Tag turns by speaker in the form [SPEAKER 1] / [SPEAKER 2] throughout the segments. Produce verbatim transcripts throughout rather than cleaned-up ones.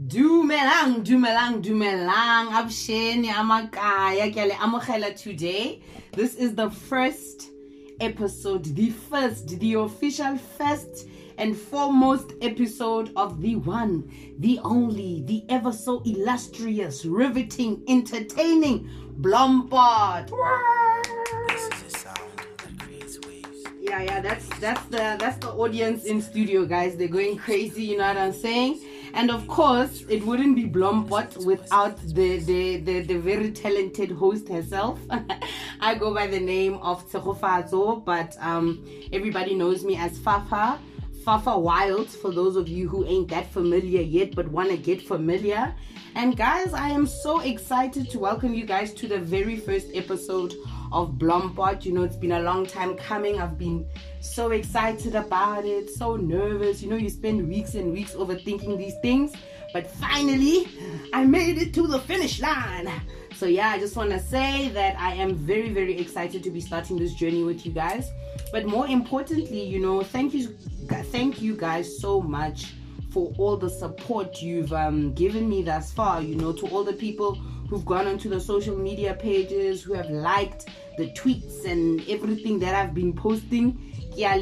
[SPEAKER 1] Dumelang, dumelang, dumelang. Absheni amakaya ke le amogela today. This is the first episode, the first, the official first and foremost episode of the one, the only, the ever so illustrious, riveting, entertaining Blompot.
[SPEAKER 2] This is a sound that creates waves.
[SPEAKER 1] Yeah, yeah, that's that's the that's the audience in studio, guys. They're going crazy, you know what I'm saying? And of course, it wouldn't be Blompot without the, the, the, the very talented host herself. I go by the name of Tsegofatso, but um, everybody knows me as Fafa. Fafa Wild, for those of you who ain't that familiar yet but want to get familiar. And guys, I am so excited to welcome you guys to the very first episode of Blompot. You know, it's been a long time coming. I've been so excited about it, so nervous. You know, you spend weeks and weeks overthinking these things, but finally I made it to the finish line. So yeah, I just want to say that I am very, very excited to be starting this journey with you guys. But more importantly, you know, thank you, thank you guys so much for all the support you've um, given me thus far. You know, to all the people who've gone onto the social media pages, who have liked the tweets and everything that I've been posting. And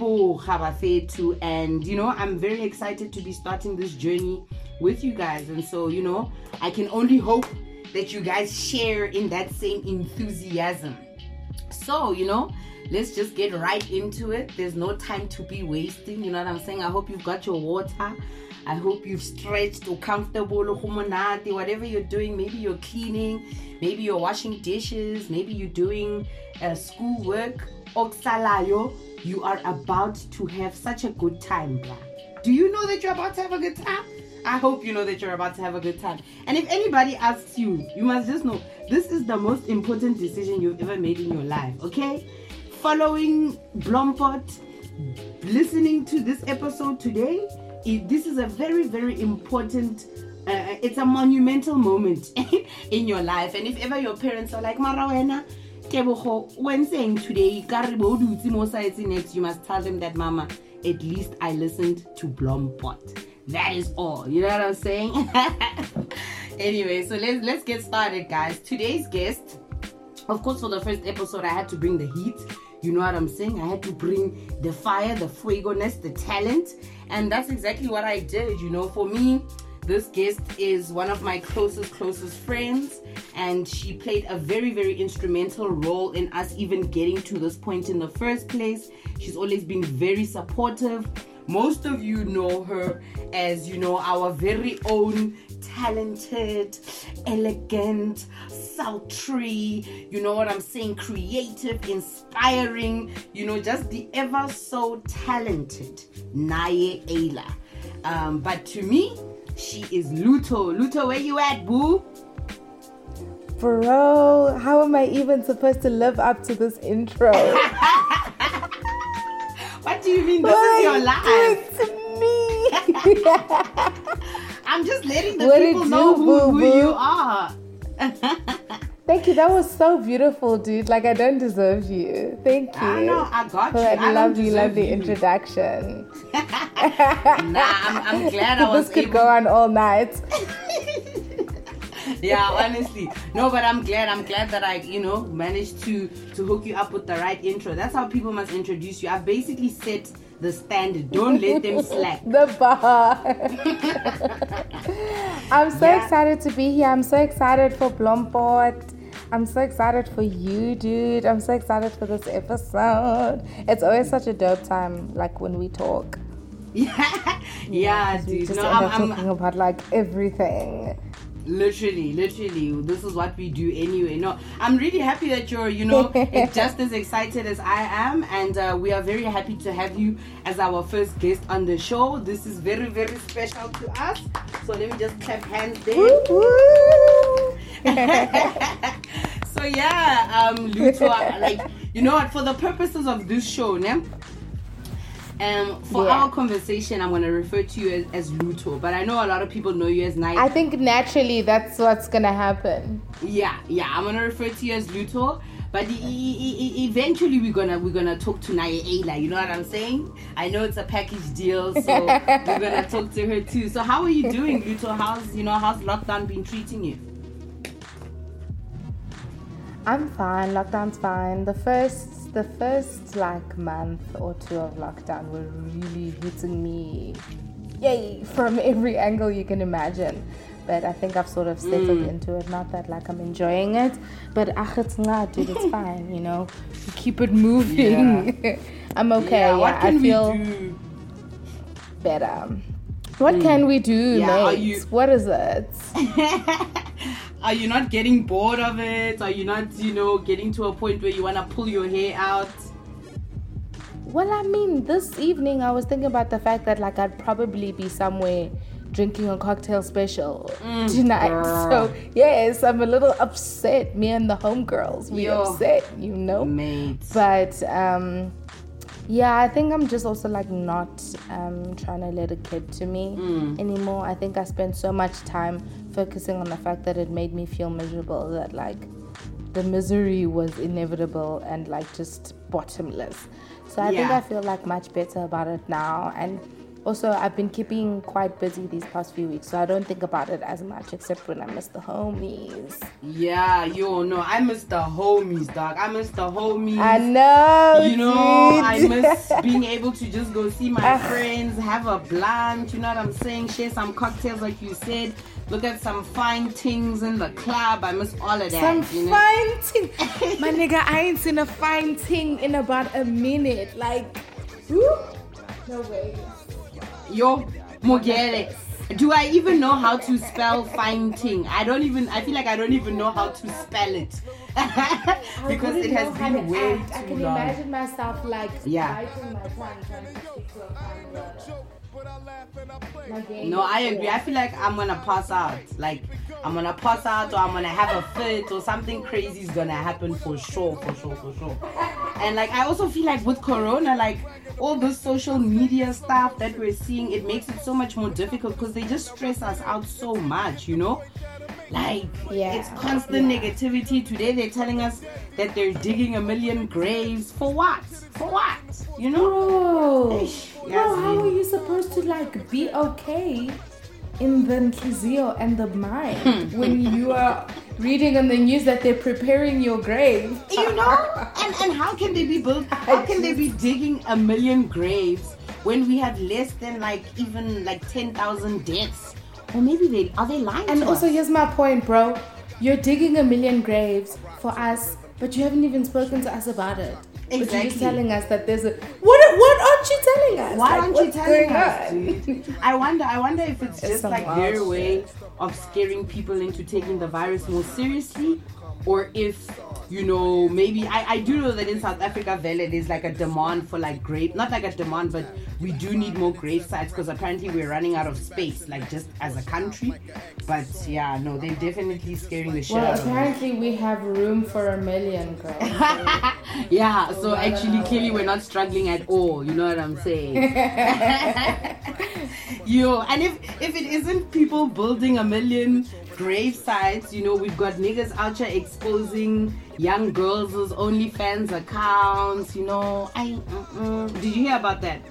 [SPEAKER 1] you know, I'm very excited to be starting this journey with you guys. And so, you know, I can only hope that you guys share in that same enthusiasm. So, you know, let's just get right into it. There's no time to be wasting. You know what I'm saying? I hope you've got your water. I hope you've stretched or comfortable, whatever you're doing. Maybe you're cleaning, maybe you're washing dishes, maybe you're doing uh, schoolwork. Oksalayo, you are about to have such a good time, blah. Do you know that you're about to have a good time? I hope you know that you're about to have a good time. And if anybody asks you, you must just know this is the most important decision you've ever made in your life, okay? Following Blompot, listening to this episode today, it, this is a very, very important, uh, it's a monumental moment in your life. And if ever your parents are like, Marawena, when saying today, next, you must tell them that, Mama, at least I listened to Blompot. That is all. You know what I'm saying? Anyway, so let's let's get started, guys. Today's guest, of course, for the first episode, I had to bring the heat. You know what I'm saying? I had to bring the fire, the fuegoness, the talent. And that's exactly what I did. You know, for me, this guest is one of my closest, closest friends. And she played a very, very instrumental role in us even getting to this point in the first place. She's always been very supportive. Most of you know her as, you know, our very own talented, elegant, sultry, you know what I'm saying, creative, inspiring, you know, just the ever so talented Naye Ayla. Um, but to me, she is Luto. Luto, where you at, boo?
[SPEAKER 3] Bro, how am I even supposed to live up to this intro?
[SPEAKER 1] What do you mean? This
[SPEAKER 3] Why
[SPEAKER 1] is your life.
[SPEAKER 3] It's me.
[SPEAKER 1] I'm just letting the
[SPEAKER 3] What
[SPEAKER 1] people
[SPEAKER 3] did
[SPEAKER 1] know
[SPEAKER 3] you,
[SPEAKER 1] who,
[SPEAKER 3] boo,
[SPEAKER 1] who
[SPEAKER 3] boo?
[SPEAKER 1] you are.
[SPEAKER 3] Thank you. That was so beautiful, dude. Like, I don't deserve you. Thank you.
[SPEAKER 1] I know, I got
[SPEAKER 3] For
[SPEAKER 1] you.
[SPEAKER 3] that
[SPEAKER 1] I don't
[SPEAKER 3] lovely,
[SPEAKER 1] deserve
[SPEAKER 3] lovely
[SPEAKER 1] you.
[SPEAKER 3] introduction.
[SPEAKER 1] Nah, I'm, I'm glad I was
[SPEAKER 3] This could
[SPEAKER 1] able.
[SPEAKER 3] go on all night.
[SPEAKER 1] Yeah, honestly. No, but I'm glad. I'm glad that I, you know, managed to to hook you up with the right intro. That's how people must introduce you. I've basically set the standard. Don't let them slack.
[SPEAKER 3] The bar. I'm so
[SPEAKER 1] Yeah.
[SPEAKER 3] excited to be here. I'm so excited for Blompot. I'm so excited for you, dude. I'm so excited for this episode. It's always such a dope time, like when we talk.
[SPEAKER 1] Yeah, yeah,
[SPEAKER 3] We
[SPEAKER 1] dude.
[SPEAKER 3] just
[SPEAKER 1] No,
[SPEAKER 3] end up
[SPEAKER 1] I'm,
[SPEAKER 3] talking
[SPEAKER 1] I'm
[SPEAKER 3] about like everything.
[SPEAKER 1] literally, literally. This is what we do anyway. No, I'm really happy that you're, you know, just as excited as I am, and uh, we are very happy to have you as our first guest on the show. This is very, very special to us. So let me just clap hands there.
[SPEAKER 3] Woo, woo.
[SPEAKER 1] So yeah, um, Luto, like, you know what? For the purposes of this show, ne? Um, for
[SPEAKER 3] Yeah.
[SPEAKER 1] our conversation, I'm gonna refer to you as, as Luto, but I know a lot of people know you as Nike.
[SPEAKER 3] I think naturally that's what's gonna happen.
[SPEAKER 1] Yeah, yeah, I'm gonna refer to you as Luto. But e- e- e- eventually we're gonna we're gonna talk to Naya Ayla. You know what I'm saying? I know it's a package deal, so we're gonna talk to her too. So how are you doing, Luto? How's you know how's lockdown been treating you?
[SPEAKER 3] I'm fine. Lockdown's fine. The first, the first like month or two of lockdown were really hitting me, yay, from every angle you can imagine. But I think I've sort of settled
[SPEAKER 1] Mm.
[SPEAKER 3] into it. Not that like I'm enjoying it, but ah, it's not, dude. It's fine. You know, you keep it moving. I'm okay.
[SPEAKER 1] Yeah,
[SPEAKER 3] Yeah,
[SPEAKER 1] what can
[SPEAKER 3] I feel
[SPEAKER 1] we do?
[SPEAKER 3] better. What can we do,
[SPEAKER 1] Yeah, are
[SPEAKER 3] mate?
[SPEAKER 1] you-
[SPEAKER 3] What is it?
[SPEAKER 1] Are you not getting bored of it? Are you not, you know, getting to a point where you want to pull your hair out?
[SPEAKER 3] Well, I mean, this evening I was thinking about the fact that like I'd probably be somewhere drinking a cocktail special tonight.
[SPEAKER 1] girl.
[SPEAKER 3] So yes, I'm a little upset. Me and the homegirls, we
[SPEAKER 1] Yo.
[SPEAKER 3] upset, you know.
[SPEAKER 1] Mate.
[SPEAKER 3] But um, yeah, I think I'm just also like not um trying to let it get to me anymore. I think I spent so much time focusing on the fact that it made me feel miserable that like the misery was inevitable and like just bottomless. So I think
[SPEAKER 1] Yeah.
[SPEAKER 3] I feel like much better about it now. And also I've been keeping quite busy these past few weeks, so I don't think about it as much except when I miss the homies.
[SPEAKER 1] Yeah, yo, no, I miss the homies, dog. I miss the homies.
[SPEAKER 3] I know,
[SPEAKER 1] You know,
[SPEAKER 3] dude.
[SPEAKER 1] I miss being able to just go see my
[SPEAKER 3] Ah.
[SPEAKER 1] friends, have a blunt, you know what I'm saying? Share some cocktails, like you said. Look at some fine things in the club. I miss all of that.
[SPEAKER 3] Some
[SPEAKER 1] you know?
[SPEAKER 3] fine thing. My nigga, I ain't seen a fine thing in about a minute. Like, whoo? No way.
[SPEAKER 1] Yo, Mogele. Do I even know how to spell fine thing? I don't even, I feel like I don't even know how to spell it. because it has been way
[SPEAKER 3] I
[SPEAKER 1] too
[SPEAKER 3] can
[SPEAKER 1] long.
[SPEAKER 3] imagine myself like
[SPEAKER 1] Yeah.
[SPEAKER 3] biting my tongue trying to speak to a fine word. Like, yeah,
[SPEAKER 1] No, I agree. I feel like I'm gonna pass out. Like I'm gonna pass out, or I'm gonna have a fit, or something crazy is gonna happen for sure, for sure, for sure. And like I also feel like with Corona, like all this social media stuff that we're seeing, it makes it so much more difficult because they just stress us out so much, you know. Like
[SPEAKER 3] Yeah.
[SPEAKER 1] it's constant
[SPEAKER 3] Yeah.
[SPEAKER 1] negativity. Today they're telling us that they're digging a million graves for what? For what? You know?
[SPEAKER 3] Bro,
[SPEAKER 1] Eish,
[SPEAKER 3] bro,
[SPEAKER 1] yes,
[SPEAKER 3] how
[SPEAKER 1] man.
[SPEAKER 3] are you supposed to like be okay in the nhliziyo and the mind when you are reading on the news that they're preparing your grave?
[SPEAKER 1] You know, and, and how can they be built? How can they be digging a million graves when we have less than like even like ten thousand deaths? Or maybe they are they lying?
[SPEAKER 3] And
[SPEAKER 1] to
[SPEAKER 3] also,
[SPEAKER 1] us?
[SPEAKER 3] here's my point, bro. You're digging a million graves for us, but you haven't even spoken to us about it. But you're
[SPEAKER 1] Exactly.
[SPEAKER 3] just telling us that there's a what? What aren't you telling us?
[SPEAKER 1] Why
[SPEAKER 3] Like,
[SPEAKER 1] aren't you
[SPEAKER 3] what's
[SPEAKER 1] telling
[SPEAKER 3] going
[SPEAKER 1] us,
[SPEAKER 3] on?
[SPEAKER 1] dude? I wonder. I wonder if it's
[SPEAKER 3] It's
[SPEAKER 1] just
[SPEAKER 3] some
[SPEAKER 1] like
[SPEAKER 3] wild
[SPEAKER 1] their
[SPEAKER 3] shit.
[SPEAKER 1] way of scaring people into taking the virus more seriously, or if you know maybe I, I do know that in South Africa, Vele, there's like a demand for like grave, not like a demand, but we do need more grave sites because apparently we're running out of space, like just as a country. But yeah, no, they're definitely scaring the shit
[SPEAKER 3] Well,
[SPEAKER 1] out of us.
[SPEAKER 3] apparently we have room for a million, girl.
[SPEAKER 1] Yeah, so actually clearly we're not struggling at all, you know what I'm saying? Yo, and if if it isn't people building a million grave sites, you know, we've got niggas out here exposing young girls' OnlyFans accounts, you know. I mm-mm. Did you hear about that?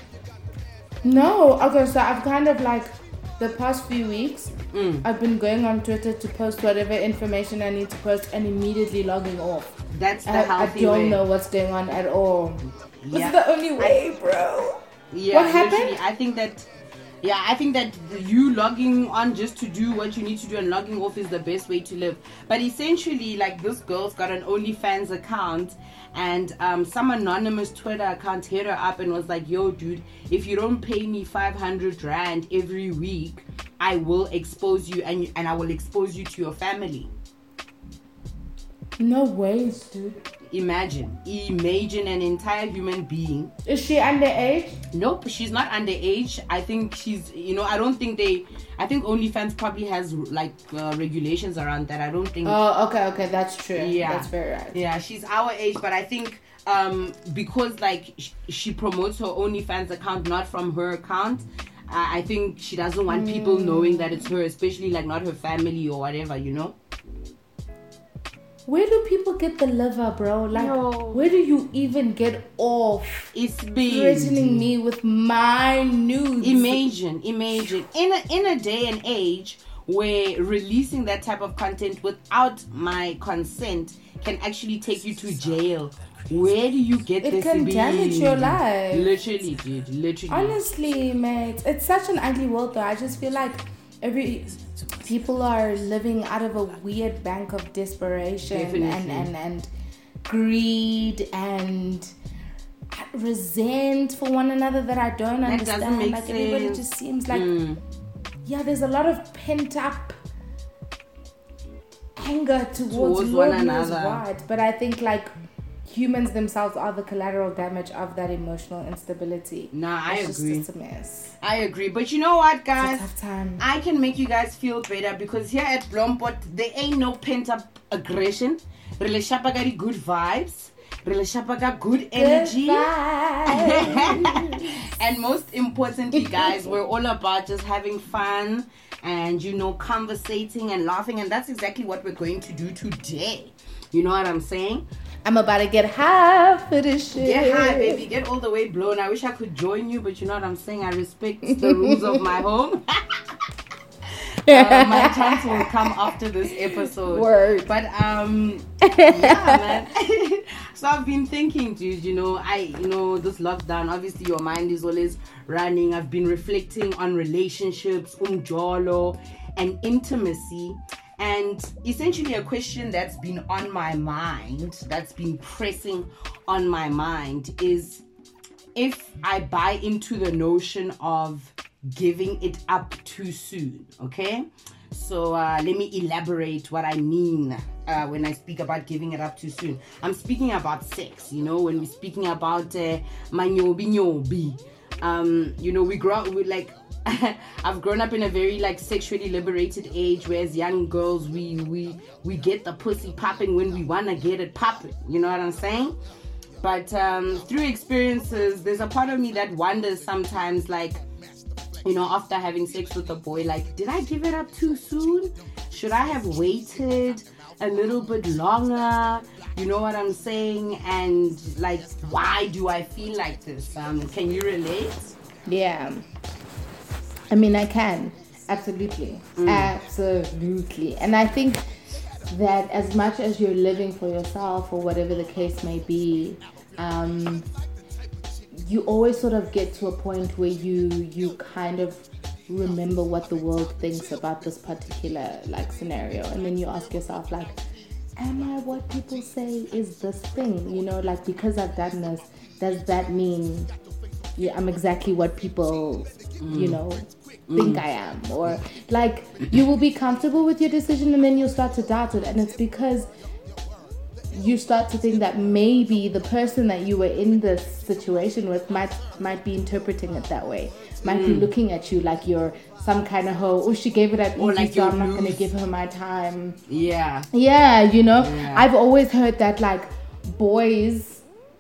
[SPEAKER 3] No, okay, so I've kind of like the past few weeks,
[SPEAKER 1] Mm.
[SPEAKER 3] I've been going on Twitter to post whatever information I need to post and immediately logging off.
[SPEAKER 1] That's the
[SPEAKER 3] I, I
[SPEAKER 1] healthy
[SPEAKER 3] don't
[SPEAKER 1] way.
[SPEAKER 3] know what's going on at all. This
[SPEAKER 1] Yeah.
[SPEAKER 3] is the only way, bro.
[SPEAKER 1] Yeah,
[SPEAKER 3] What happened?
[SPEAKER 1] literally, I think that, yeah, I think that you logging on just to do what you need to do and logging off is the best way to live. But essentially, like this girl's got an OnlyFans account, and um, some anonymous Twitter account hit her up and was like, "Yo, dude, if you don't pay me five hundred rand every week, I will expose you, and and I will expose you to your family."
[SPEAKER 3] No ways, dude.
[SPEAKER 1] Imagine, imagine an entire human being.
[SPEAKER 3] Is she underage?
[SPEAKER 1] Nope, she's not underage. I think she's, you know, I don't think they, I think OnlyFans probably has like uh, regulations around that. I don't think.
[SPEAKER 3] Oh, okay, okay, that's true.
[SPEAKER 1] Yeah.
[SPEAKER 3] That's very right.
[SPEAKER 1] Yeah, she's our age, but I think um, because like sh- she promotes her OnlyFans account not from her account, uh, I think she doesn't want people knowing that it's her, especially like not her family or whatever, you know.
[SPEAKER 3] where do people get the liver, bro? Like,
[SPEAKER 1] Yo.
[SPEAKER 3] where do you even get off
[SPEAKER 1] It's big.
[SPEAKER 3] threatening me with my nudes?
[SPEAKER 1] Imagine, imagine in a in a day and age where releasing that type of content without my consent can actually take you to jail. Where do you get
[SPEAKER 3] It
[SPEAKER 1] this?
[SPEAKER 3] can
[SPEAKER 1] being?
[SPEAKER 3] damage your life.
[SPEAKER 1] Literally, dude. Literally.
[SPEAKER 3] Honestly, mate, it's such an ugly world though. I just feel like every people are living out of a weird bank of desperation
[SPEAKER 1] Definitely.
[SPEAKER 3] and, and and greed and resent for one another that I don't
[SPEAKER 1] That
[SPEAKER 3] understand.
[SPEAKER 1] doesn't make
[SPEAKER 3] Like everybody
[SPEAKER 1] sense.
[SPEAKER 3] just seems like
[SPEAKER 1] Mm.
[SPEAKER 3] yeah, there's a lot of pent up anger towards,
[SPEAKER 1] Towards
[SPEAKER 3] Lord
[SPEAKER 1] one
[SPEAKER 3] knows
[SPEAKER 1] another.
[SPEAKER 3] what. But I think like humans themselves are the collateral damage of that emotional instability.
[SPEAKER 1] Nah, I
[SPEAKER 3] It's just-
[SPEAKER 1] agree.
[SPEAKER 3] It's a mess.
[SPEAKER 1] I agree. But you know what,
[SPEAKER 3] It's
[SPEAKER 1] guys?
[SPEAKER 3] a tough time.
[SPEAKER 1] I can make you guys feel better because here at Blompot, there ain't no pent up aggression. Really shapagari good vibes. Really shapaga good energy.
[SPEAKER 3] Goodbye.
[SPEAKER 1] And most importantly, guys, we're all about just having fun and, you know, conversating and laughing. And that's exactly what we're going to do today. You know what I'm saying?
[SPEAKER 3] I'm about to get high for this shit.
[SPEAKER 1] Get high, baby. Get all the way blown. I wish I could join you, but you know what I'm saying? I respect the rules of my home. uh, my chance will come after this episode.
[SPEAKER 3] Word.
[SPEAKER 1] But um, yeah, man. So I've been thinking, dude. You know, I, you know, this lockdown. Obviously, your mind is always running. I've been reflecting on relationships, umjolo, and intimacy. And essentially a question that's been on my mind, that's been pressing on my mind is if I buy into the notion of giving it up too soon, okay? So uh, let me elaborate what I mean uh, when I speak about giving it up too soon. I'm speaking about sex, you know, when we're speaking about uh, manyobi nyobi. Um, you know, we grow up with like, I've grown up in a very like sexually liberated age, whereas young girls we we we get the pussy popping when we wanna get it popping. You know what I'm saying? But um, through experiences, there's a part of me that wonders sometimes, like, you know, after having sex with a boy, like, did I give it up too soon? Should I have waited a little bit longer? You know what I'm saying? And like, why do I feel like this? Um, can you relate?
[SPEAKER 3] Yeah. I mean, I can. Absolutely. Mm. Absolutely. And I think that as much as you're living for yourself or whatever the case may be, um, you always sort of get to a point where you you kind of remember what the world thinks about this particular like scenario. And then you ask yourself like, am I what people say is this thing? You know, like because I've done this, does that mean yeah, I'm exactly what people, mm. you know, think mm. I am? Or like you will be comfortable with your decision and then you'll start to doubt it. And it's because you start to think that maybe the person that you were in this situation with might might be interpreting it that way. Might mm. be looking at you like you're some kind of hoe. Oh, she gave it up easy, like so I'm not going to give her my time.
[SPEAKER 1] Yeah.
[SPEAKER 3] Yeah, you know,
[SPEAKER 1] yeah.
[SPEAKER 3] I've always heard that like boys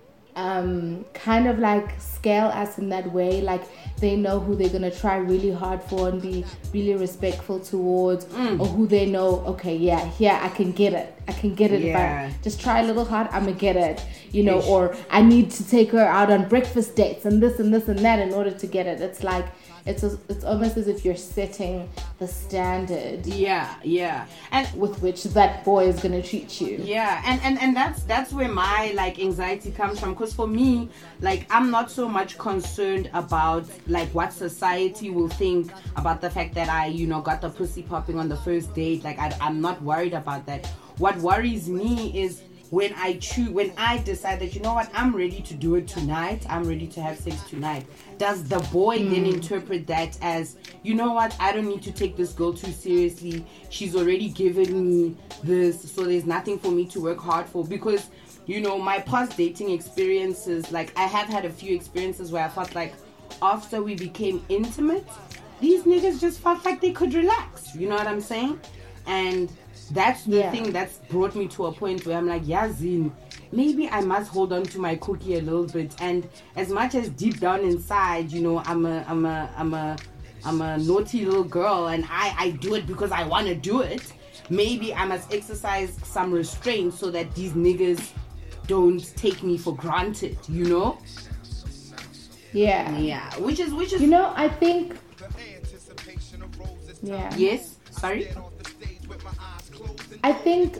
[SPEAKER 3] um kind of like scale us in that way, like they know who they're gonna try really hard for and be really respectful towards, mm. or who they know, okay, yeah, yeah, I can get it. I can get it
[SPEAKER 1] yeah.
[SPEAKER 3] if I just try a little hard, I'm gonna get it, you know, Ish. Or I need to take her out on breakfast dates and this and this and that in order to get it. It's like It's a, it's almost as if you're setting the standard.
[SPEAKER 1] Yeah, yeah, and
[SPEAKER 3] with which that boy is gonna treat you.
[SPEAKER 1] Yeah, and and and that's that's where my like anxiety comes from. Because for me, like I'm not so much concerned about like what society will think about the fact that I, you know, got the pussy popping on the first date. Like I, I'm not worried about that. What worries me is when I choose, when I decide that, you know what, I'm ready to do it tonight, I'm ready to have sex tonight. Does the boy mm. then interpret that as, you know what, I don't need to take this girl too seriously. She's already given me this, so there's nothing for me to work hard for? Because, you know, my past dating experiences, like I have had a few experiences where I felt like after we became intimate, these niggas just felt like they could relax. You know what I'm saying? And that's the yeah. thing that's brought me to a point where I'm like, yeah, Zin, maybe I must hold on to my cookie a little bit. And as much as deep down inside, you know, I'm a, I'm a, I'm a, I'm a naughty little girl and I, I do it because I want to do it, maybe I must exercise some restraint so that these niggas don't take me for granted, you know?
[SPEAKER 3] Yeah.
[SPEAKER 1] Yeah, which is, which is...
[SPEAKER 3] You know, I think... Yeah.
[SPEAKER 1] Yes? Sorry?
[SPEAKER 3] I think...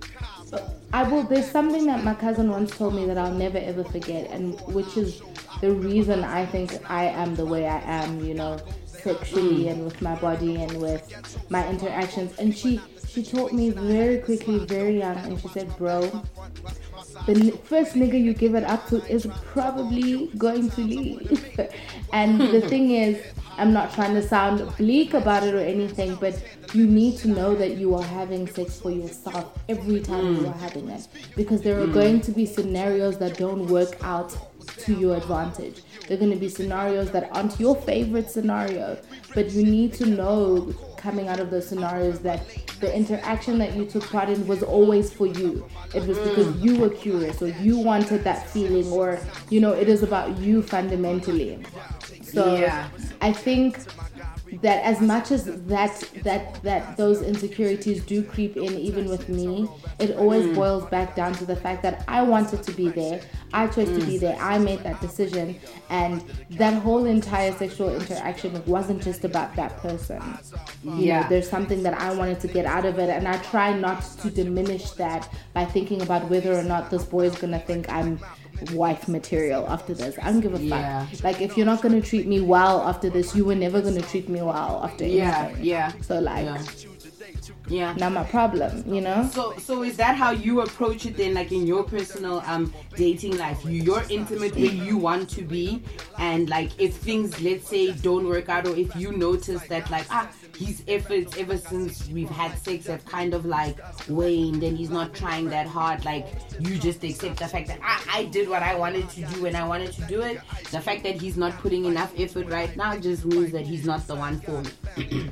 [SPEAKER 3] I will. There's something that my cousin once told me that I'll never ever forget, and which is the reason I think I am the way I am, you know, sexually mm. and with my body and with my interactions. And she she taught me very quickly, very young, and she said, bro, the n- first nigga you give it up to is probably going to leave. And the thing is, I'm not trying to sound bleak about it or anything, but you need to know that you are having sex for yourself every time mm. you are having it. Because there are mm. going to be scenarios that don't work out to your advantage. There are going to be scenarios that aren't your favorite scenario. But you need to know, coming out of those scenarios, that the interaction that you took part in was always for you. It was because mm. you were curious or you wanted that feeling, or, you know, it is about you fundamentally. So yeah. I think that as much as that that that those insecurities do creep in, even with me, it always mm. boils back down to the fact that I wanted to be there. I chose mm. to be there. I made that decision, and that whole entire sexual interaction wasn't just about that person. You yeah. know, there's something that I wanted to get out of it, and I try not to diminish that by thinking about whether or not this boy is gonna think I'm wife material after this. I don't give a yeah. fuck. Like, if you're not gonna treat me well after this, you were never gonna treat me well after
[SPEAKER 1] yeah,
[SPEAKER 3] anything.
[SPEAKER 1] Yeah.
[SPEAKER 3] So like,
[SPEAKER 1] yeah. yeah.
[SPEAKER 3] not my problem, you know.
[SPEAKER 1] So, so is that how you approach it then? Like in your personal um dating life, you you're intimate where you want to be, and like if things, let's say, don't work out, or if you notice that like ah his efforts ever since we've had sex have kind of like waned and he's not trying that hard, like you just accept the fact that I, I did what I wanted to do when I wanted to do it. The fact that he's not putting enough effort right now just means that he's not the one for me.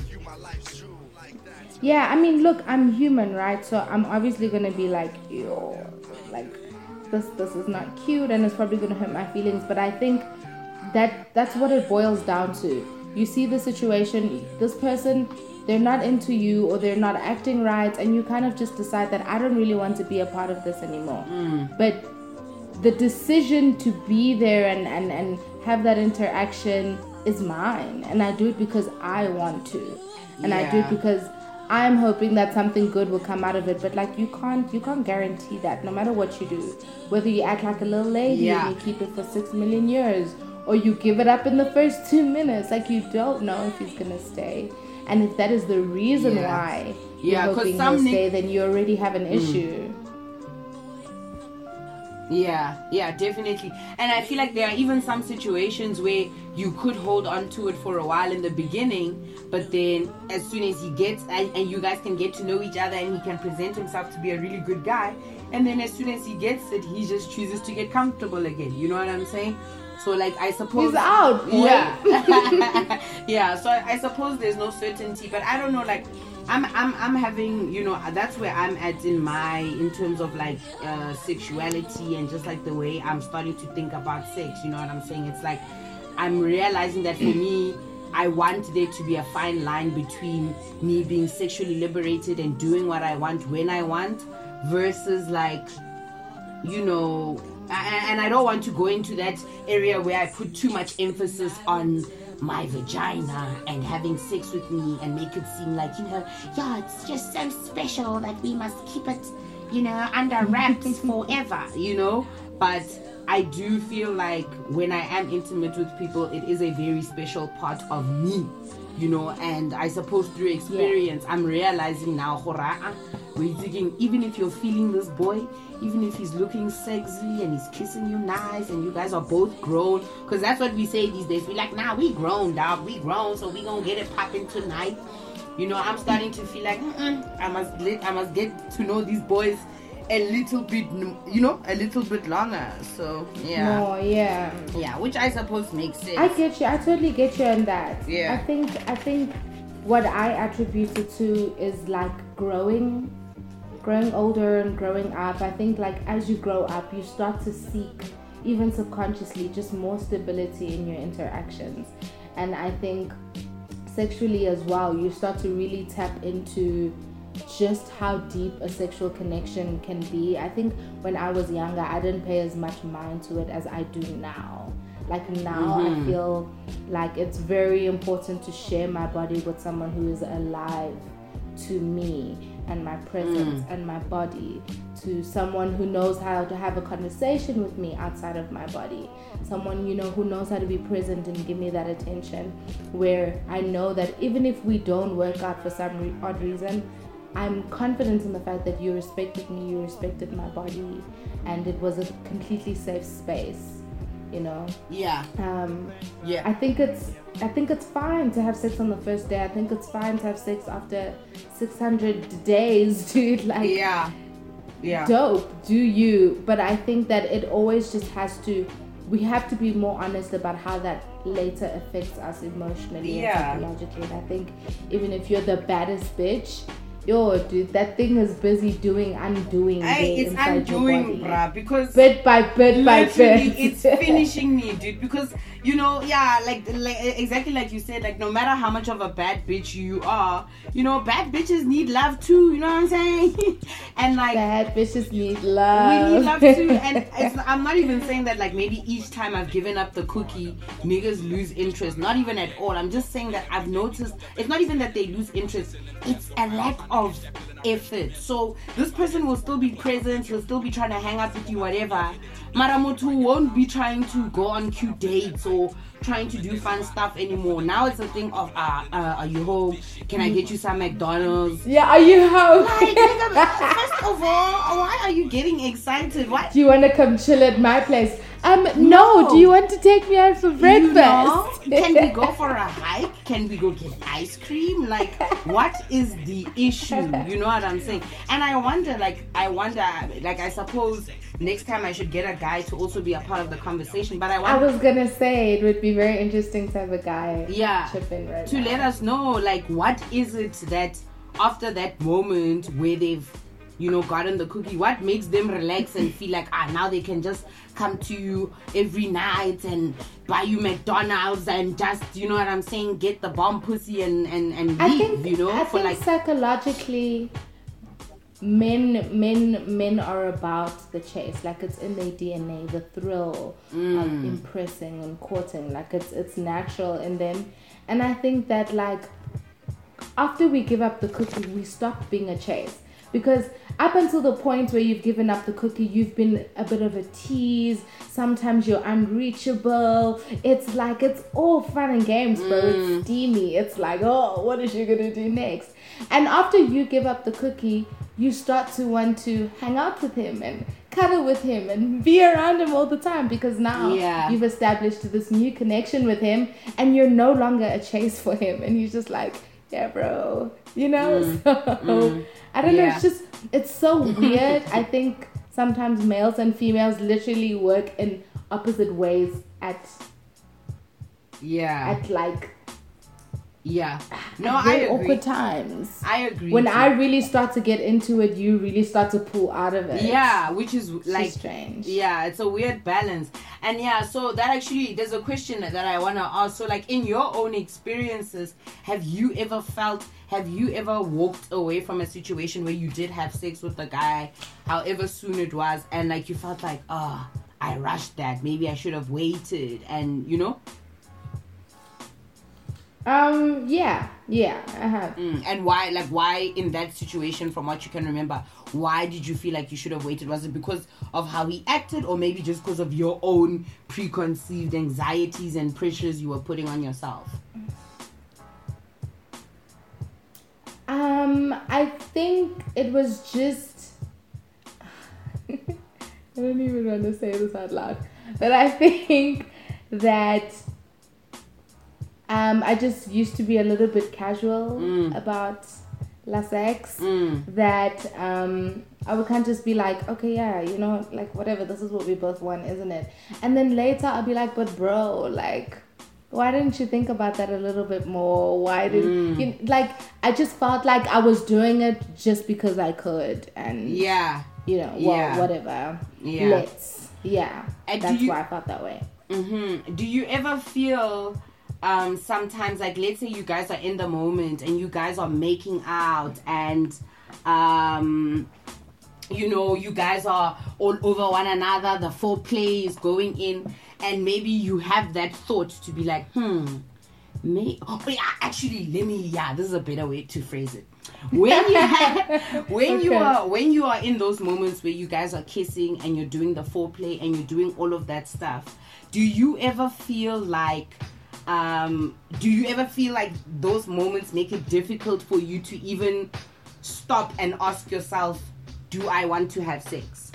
[SPEAKER 3] Yeah, I mean, look, I'm human, right? So I'm obviously gonna be like, yo, like this this is not cute, and it's probably gonna hurt my feelings. But I think that that's what it boils down to. You see the situation, this person, they're not into you, or they're not acting right, and you kind of just decide that I don't really want to be a part of this anymore. Mm. But the decision to be there and, and, and have that interaction is mine, and I do it because I want to, and yeah. I do it because I'm hoping that something good will come out of it. But like, you can't you can't guarantee that, no matter what you do, whether you act like a little lady yeah. and you keep it for six million years, or you give it up in the first two minutes. Like, you don't know if he's gonna stay, and if that is the reason yeah. why you're yeah, hoping he'll ni- stay, then you already have an mm. issue.
[SPEAKER 1] Yeah, yeah, definitely. And I feel like there are even some situations where you could hold on to it for a while in the beginning, but then as soon as he gets, and, and you guys can get to know each other, and he can present himself to be a really good guy, and then as soon as he gets it, he just chooses to get comfortable again. You know what I'm saying? So like, I suppose
[SPEAKER 3] he's out. Boy.
[SPEAKER 1] Yeah. Yeah. So I, I suppose there's no certainty, but I don't know. Like, I'm I'm I'm having, you know, that's where I'm at in my in terms of like uh, sexuality, and just like the way I'm starting to think about sex. You know what I'm saying? It's like I'm realizing that for me, I want there to be a fine line between me being sexually liberated and doing what I want when I want, versus like, you know. And I don't want to go into that area where I put too much emphasis on my vagina and having sex with me and make it seem like, you know, yeah, it's just so special that we must keep it, you know, under wraps forever, you know. But I do feel like when I am intimate with people, it is a very special part of me, you know. And I suppose through experience, yeah. I'm realizing now, we're thinking, even if you're feeling this boy, even if he's looking sexy and he's kissing you nice and you guys are both grown, because that's what we say these days. We're like, nah, we grown, dog, we grown, so we gonna get it popping tonight. You know, I'm starting to feel like, Mm-mm, I must let, I must get to know these boys a little bit, you know, a little bit longer. So yeah,
[SPEAKER 3] no, yeah,
[SPEAKER 1] yeah, which I suppose makes sense.
[SPEAKER 3] I get you. I totally get you on that.
[SPEAKER 1] Yeah,
[SPEAKER 3] I think, I think what I attribute it to is like growing. growing older and growing up. I think like as you grow up, you start to seek, even subconsciously, just more stability in your interactions. And I think sexually as well, you start to really tap into just how deep a sexual connection can be. I think when I was younger, I didn't pay as much mind to it as I do now. Like now,
[SPEAKER 1] Mm-hmm.
[SPEAKER 3] I feel like it's very important to share my body with someone who is alive to me and my presence
[SPEAKER 1] Mm.
[SPEAKER 3] and my body, to someone who knows how to have a conversation with me outside of my body, someone, you know, who knows how to be present and give me that attention, where I know that even if we don't work out for some re- odd reason, I'm confident in the fact that you respected me, you respected my body, and it was a completely safe space, you know.
[SPEAKER 1] Yeah.
[SPEAKER 3] Um,
[SPEAKER 1] Yeah.
[SPEAKER 3] I think it's I think it's fine to have sex on the first day. I think it's fine to have sex after six hundred days, dude. Like,
[SPEAKER 1] Yeah. Yeah.
[SPEAKER 3] dope, do you? But I think that it always just has to, we have to be more honest about how that later affects us emotionally
[SPEAKER 1] Yeah.
[SPEAKER 3] and psychologically. And I think even if you're the baddest bitch, yo, dude, that thing is busy doing undoing
[SPEAKER 1] I,
[SPEAKER 3] there
[SPEAKER 1] it's
[SPEAKER 3] inside your
[SPEAKER 1] undoing,
[SPEAKER 3] body.
[SPEAKER 1] bruh, because
[SPEAKER 3] Bit by bit by
[SPEAKER 1] literally
[SPEAKER 3] bit.
[SPEAKER 1] it's finishing me, dude, because you know, yeah, like like exactly like you said, like no matter how much of a bad bitch you are, you know, bad bitches need love too, you know what I'm saying? And like
[SPEAKER 3] Bad bitches need love.
[SPEAKER 1] we need love too, and it's, I'm not even saying that like maybe each time I've given up the cookie, niggas lose interest. Not even at all. I'm just saying that I've noticed it's not even that they lose interest. It's a lack of effort. So this person will still be present. He'll still be trying to hang out with you, whatever. Maramoto won't be trying to go on cute dates or trying to do fun stuff anymore. Now it's a thing of, uh, uh, are you home? Can I get you some McDonald's?
[SPEAKER 3] Yeah, are you home?
[SPEAKER 1] Like, nigga, first of all, why are you getting excited? Why?
[SPEAKER 3] Do you want to come chill at my place? Um, no.
[SPEAKER 1] No.
[SPEAKER 3] Do you want to take me out for breakfast?
[SPEAKER 1] You know, can we go for a hike? Can we go get ice cream? Like, what is the issue? You know what I'm saying? And I wonder, like, I wonder, like, I suppose next time I should get a guy to also be a part of the conversation. But I
[SPEAKER 3] I
[SPEAKER 1] want
[SPEAKER 3] was gonna say it would be very interesting to have a guy
[SPEAKER 1] yeah,
[SPEAKER 3] chip in right
[SPEAKER 1] to
[SPEAKER 3] now.
[SPEAKER 1] let us know, like, what is it that after that moment where they've, you know, gotten the cookie, what makes them relax and feel like, ah, now they can just come to you every night and buy you McDonald's and just, you know what I'm saying, get the bomb pussy and, and, and leave,
[SPEAKER 3] I think,
[SPEAKER 1] you know,
[SPEAKER 3] I
[SPEAKER 1] for
[SPEAKER 3] think
[SPEAKER 1] like,
[SPEAKER 3] psychologically, men, men, men are about the chase. Like it's in their D N A, the thrill
[SPEAKER 1] Mm.
[SPEAKER 3] of impressing and courting. Like it's it's natural in them, and I think that like after we give up the cookie, we stop being a chase. Because up until the point where you've given up the cookie, you've been a bit of a tease. Sometimes you're unreachable. It's like, it's all fun and games, bro.
[SPEAKER 1] Mm.
[SPEAKER 3] It's steamy. It's like, oh, what is she going to do next? And after you give up the cookie, you start to want to hang out with him and cuddle with him and be around him all the time. Because now
[SPEAKER 1] Yeah.
[SPEAKER 3] you've established this new connection with him and you're no longer a chase for him. And you're just like, yeah, bro, you know?
[SPEAKER 1] Mm.
[SPEAKER 3] So,
[SPEAKER 1] Mm.
[SPEAKER 3] I don't know,
[SPEAKER 1] Yeah.
[SPEAKER 3] it's just, it's so weird. I think sometimes males and females literally work in opposite ways at,
[SPEAKER 1] yeah,
[SPEAKER 3] at like,
[SPEAKER 1] yeah. No,
[SPEAKER 3] at
[SPEAKER 1] I
[SPEAKER 3] very
[SPEAKER 1] agree.
[SPEAKER 3] awkward times.
[SPEAKER 1] I agree.
[SPEAKER 3] When
[SPEAKER 1] too.
[SPEAKER 3] I really start to get into it, you really start to pull out of it.
[SPEAKER 1] Yeah, which is
[SPEAKER 3] It's
[SPEAKER 1] like
[SPEAKER 3] just strange.
[SPEAKER 1] yeah, it's a weird balance. And yeah, so that actually there's a question that I want to ask. So like in your own experiences, have you ever felt have you ever walked away from a situation where you did have sex with a guy, however soon it was, and like you felt like, oh, I rushed that, maybe I should have waited, and you know?
[SPEAKER 3] Um, yeah, yeah, I have.
[SPEAKER 1] Mm, and why, like, why in that situation, from what you can remember, why did you feel like you should have waited? Was it because of how he acted, or maybe just because of your own preconceived anxieties and pressures you were putting on yourself?
[SPEAKER 3] Um, I think it was just. I don't even want to say this out loud, but I think that um, I just used to be a little bit casual
[SPEAKER 1] Mm.
[SPEAKER 3] about la sex.
[SPEAKER 1] Mm.
[SPEAKER 3] That um, I would kind of just be like, okay, yeah, you know, like whatever, this is what we both want, isn't it? And then later I'll be like, but bro, like, why didn't you think about that a little bit more? Why didn't
[SPEAKER 1] Mm.
[SPEAKER 3] you, like, I just felt like I was doing it just because I could, and
[SPEAKER 1] Yeah.
[SPEAKER 3] you know, well,
[SPEAKER 1] Yeah.
[SPEAKER 3] whatever.
[SPEAKER 1] Yeah.
[SPEAKER 3] Let's, yeah.
[SPEAKER 1] And do
[SPEAKER 3] That's
[SPEAKER 1] you-
[SPEAKER 3] why I felt that way.
[SPEAKER 1] Mm-hmm. Do you ever feel um, sometimes, like, let's say you guys are in the moment and you guys are making out and, um, you know, you guys are all over one another, the foreplay is going in, and maybe you have that thought to be like, hmm, may, oh, yeah, actually, let me, yeah, this is a better way to phrase it. When you have, when you
[SPEAKER 3] Okay.
[SPEAKER 1] are when you are in those moments where you guys are kissing and you're doing the foreplay and you're doing all of that stuff, do you ever feel like um do you ever feel like those moments make it difficult for you to even stop and ask yourself, do I want to have sex?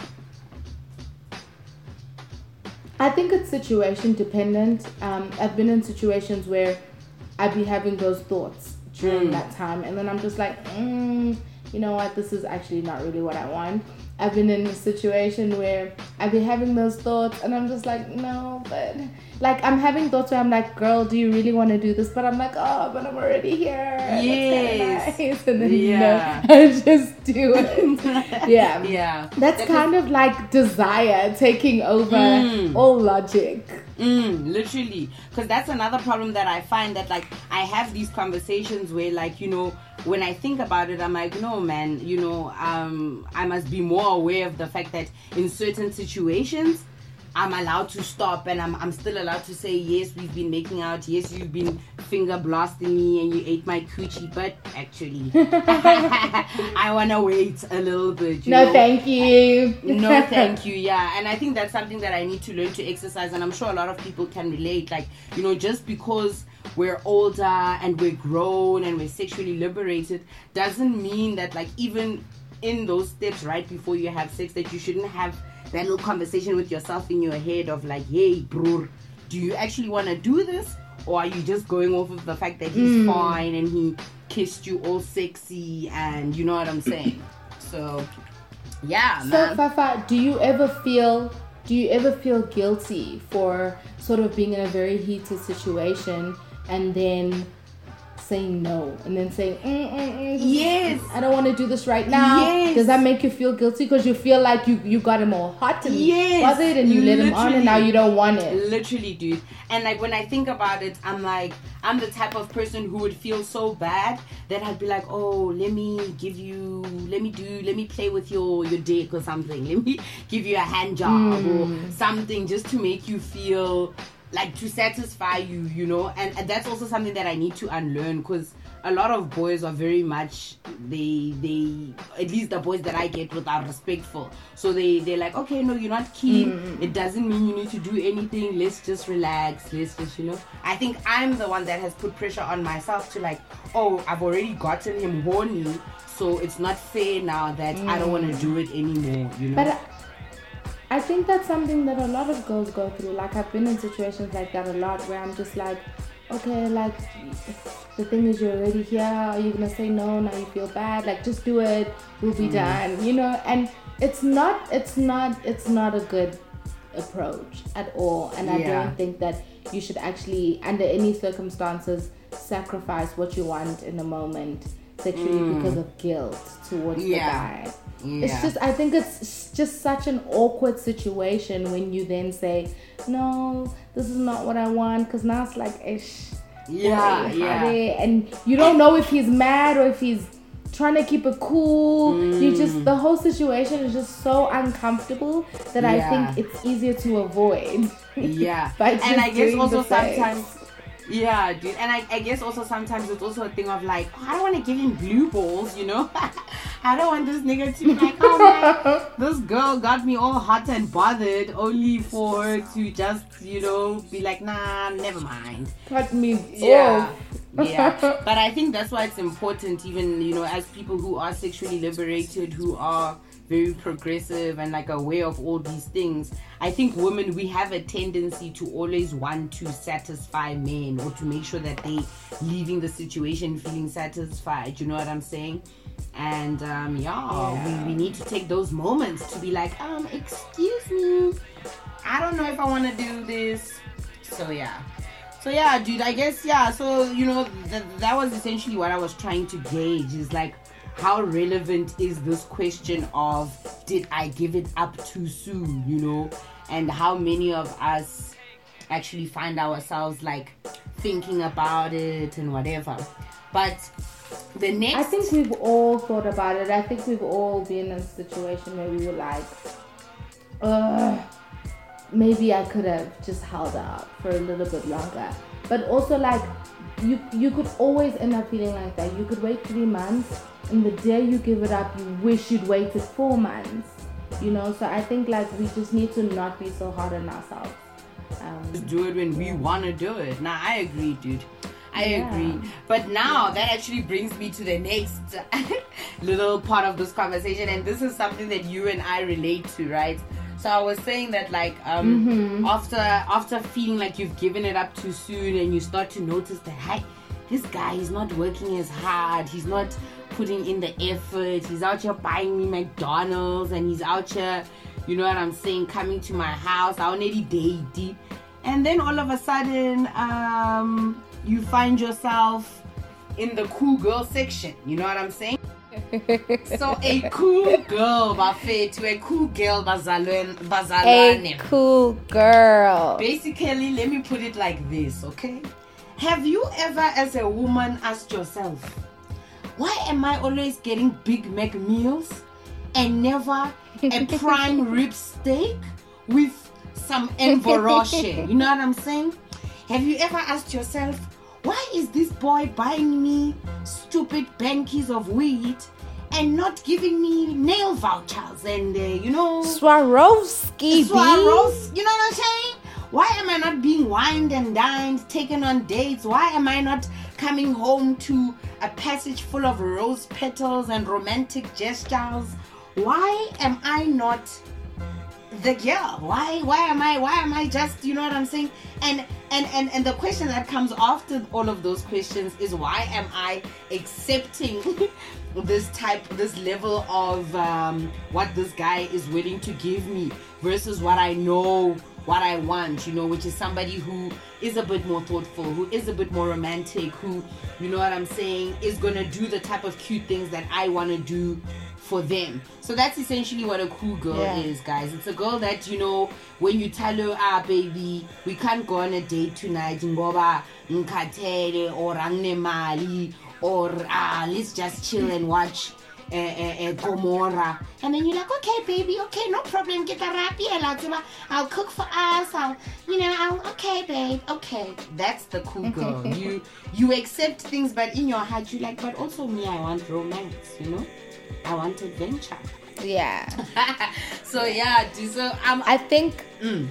[SPEAKER 3] I think it's situation dependent. Um, I've been in situations where I'd be having those thoughts during
[SPEAKER 1] Mm.
[SPEAKER 3] that time, and then I'm just like, mm, you know what, this is actually not really what I want. I've been in a situation where I've been having those thoughts, and I'm just like, no, but like I'm having thoughts where I'm like, girl, do you really want to do this? But I'm like, oh, but I'm already here. That's
[SPEAKER 1] Yes.
[SPEAKER 3] kinda nice. And then
[SPEAKER 1] Yeah.
[SPEAKER 3] no, I just do it. Yeah.
[SPEAKER 1] Yeah.
[SPEAKER 3] That's
[SPEAKER 1] That
[SPEAKER 3] kind of like desire taking over
[SPEAKER 1] Mm.
[SPEAKER 3] all logic.
[SPEAKER 1] Mm, literally, because that's another problem that I find, that like I have these conversations where, like, you know, when I think about it, I'm like, no, man, you know, um, I must be more aware of the fact that in certain situations I'm allowed to stop, and I'm I'm still allowed to say, yes, we've been making out, yes, you've been finger blasting me and you ate my coochie, but actually I wanna wait a little bit. You
[SPEAKER 3] No,
[SPEAKER 1] know?
[SPEAKER 3] thank you.
[SPEAKER 1] No, thank you. Yeah, and I think that's something that I need to learn to exercise, and I'm sure a lot of people can relate. Like, you know, just because we're older and we're grown and we're sexually liberated doesn't mean that, like, even in those steps right before you have sex, that you shouldn't have that little conversation with yourself in your head of like, hey, bro, do you actually want to do this, or are you just going off of the fact that he's
[SPEAKER 3] Mm.
[SPEAKER 1] fine and he kissed you all sexy, and you know what I'm saying? So yeah,
[SPEAKER 3] So,
[SPEAKER 1] man.
[SPEAKER 3] Fafa, do you ever feel do you ever feel guilty for sort of being in a very heated situation and then saying no, and then saying, mm, mm, mm, this is-
[SPEAKER 1] Yes.
[SPEAKER 3] I don't want to do this right now?
[SPEAKER 1] Yes.
[SPEAKER 3] Does that make you feel guilty because you feel like you, you got him all hot and
[SPEAKER 1] Yes.
[SPEAKER 3] bothered and you let him on and now
[SPEAKER 1] Literally.
[SPEAKER 3] you don't want it?
[SPEAKER 1] Literally, dude. And like when I think about it, I'm like, I'm the type of person who would feel so bad that I'd be like, oh, let me give you, let me do, let me play with your your dick or something. Let me give you a hand job or something just to make you feel like, to satisfy you, you know. And, and that's also something that I need to unlearn, because a lot of boys are very much, they they at least the boys that I get with are respectful, so they they're like, okay, no, you're not keen,
[SPEAKER 3] Mm.
[SPEAKER 1] it doesn't mean you need to do anything, let's just relax, let's just, you know. I think I'm the one that has put pressure on myself to like, oh, I've already gotten him horny, so it's not fair now that I don't want to do it anymore, you know.
[SPEAKER 3] But I, I think that's something that a lot of girls go through. Like, I've been in situations like that a lot where I'm just like, okay, like, the thing is, you're already here. Are you gonna say no? Now you feel bad. Like, just do it. We'll be done. You know. And it's not. It's not. It's not a good approach at all. And I
[SPEAKER 1] Yeah.
[SPEAKER 3] don't think that you should actually, under any circumstances, sacrifice what you want in a moment sexually because of guilt towards
[SPEAKER 1] Yeah.
[SPEAKER 3] the guy.
[SPEAKER 1] Yeah.
[SPEAKER 3] It's just, I think it's s- just such an awkward situation when you then say, no, this is not what I want, because now it's like, ish.
[SPEAKER 1] Yeah,
[SPEAKER 3] boy,
[SPEAKER 1] yeah.
[SPEAKER 3] honey, and you don't know if he's mad or if he's trying to keep it cool. You just, the whole situation is just so uncomfortable that I
[SPEAKER 1] Yeah.
[SPEAKER 3] think it's easier to avoid.
[SPEAKER 1] Yeah.
[SPEAKER 3] By
[SPEAKER 1] And
[SPEAKER 3] just
[SPEAKER 1] I guess
[SPEAKER 3] doing
[SPEAKER 1] also
[SPEAKER 3] the sex.
[SPEAKER 1] sometimes, yeah, dude. And I, I guess also sometimes it's also a thing of like, oh, I don't want to give him blue balls, you know? I don't want this nigga to be like, oh man, this girl got me all hot and bothered only for her to just, you know, be like, nah, never mind.
[SPEAKER 3] Cut me
[SPEAKER 1] Yeah.
[SPEAKER 3] off.
[SPEAKER 1] Yeah. But I think that's why it's important, even, you know, as people who are sexually liberated, who are very progressive and like aware of all these things. I think women, we have a tendency to always want to satisfy men, or to make sure that they leaving the situation feeling satisfied. You know what I'm saying? And um, yeah,
[SPEAKER 3] Yeah.
[SPEAKER 1] We, we need to take those moments to be like, um, excuse me, I don't know if I want to do this. So yeah. So yeah, dude, I guess, yeah, so, you know, th- that was essentially what I was trying to gauge, is like, how relevant is this question of, did I give it up too soon, you know? And how many of us actually find ourselves like thinking about it and whatever. But the next,
[SPEAKER 3] I think we've all thought about it. I think we've all been in a situation where we were like, uh, maybe I could have just held out for a little bit longer. But also, like, you you could always end up feeling like that. You could wait three months, and the day you give it up, you wish you'd waited four months. You know, so I think like we just need to not be so hard on ourselves. Um,
[SPEAKER 1] just do it when we want to do it. Now, I agree, dude. I
[SPEAKER 3] Yeah.
[SPEAKER 1] agree. But now that actually brings me to the next little part of this conversation, and this is something that you and I relate to, right? So I was saying that like um
[SPEAKER 3] Mm-hmm.
[SPEAKER 1] after after feeling like you've given it up too soon, and you start to notice that, hey, this guy is not working as hard, he's not putting in the effort, he's out here buying me McDonald's, and he's out here, you know what I'm saying, coming to my house, I already date, and then all of a sudden um you find yourself in the cool girl section, you know what I'm saying? So a cool girl, Bafethu, a cool girl, Bazalwane,
[SPEAKER 3] a
[SPEAKER 1] Bazalwane.
[SPEAKER 3] cool girl.
[SPEAKER 1] Basically, let me put it like this, okay? Have you ever, as a woman, asked yourself, why am I always getting Big Mac meals and never a prime rib steak with some envoroshe? You know what I'm saying? Have you ever asked yourself, why is this boy buying me stupid bankies of weed and not giving me nail vouchers and, uh, you know...
[SPEAKER 3] Swarovski,
[SPEAKER 1] Swarovski, you know what I'm saying? Why am I not being wined and dined, taken on dates? Why am I not coming home to a passage full of rose petals and romantic gestures? Why am I not the girl? Why why am I why am I just, you know what I'm saying? And and and and the question that comes after all of those questions is, why am I accepting this type this level of um what this guy is willing to give me versus what I know, what I want, you know, which is somebody who is a bit more thoughtful, who is a bit more romantic, who, you know what I'm saying, is gonna do the type of cute things that I want to do for them. So that's essentially what a cool girl
[SPEAKER 3] Yeah.
[SPEAKER 1] is, guys. It's a girl that, you know, when you tell her, ah, baby, we can't go on a date tonight, ngoba ngikhathele, or angnemali, or ah, let's just chill and watch uh, uh, uh, Gomorrah. And then you're like, okay, baby, okay, no problem. Get the rapi, I'll cook for us. I'll, you know, I'll, okay, babe, okay. That's the cool girl. you you accept things, but in your heart, you're like, but also me, I want romance, you know? I want adventure.
[SPEAKER 3] Yeah.
[SPEAKER 1] So yeah, dude, so I'm.
[SPEAKER 3] I think
[SPEAKER 1] Mm.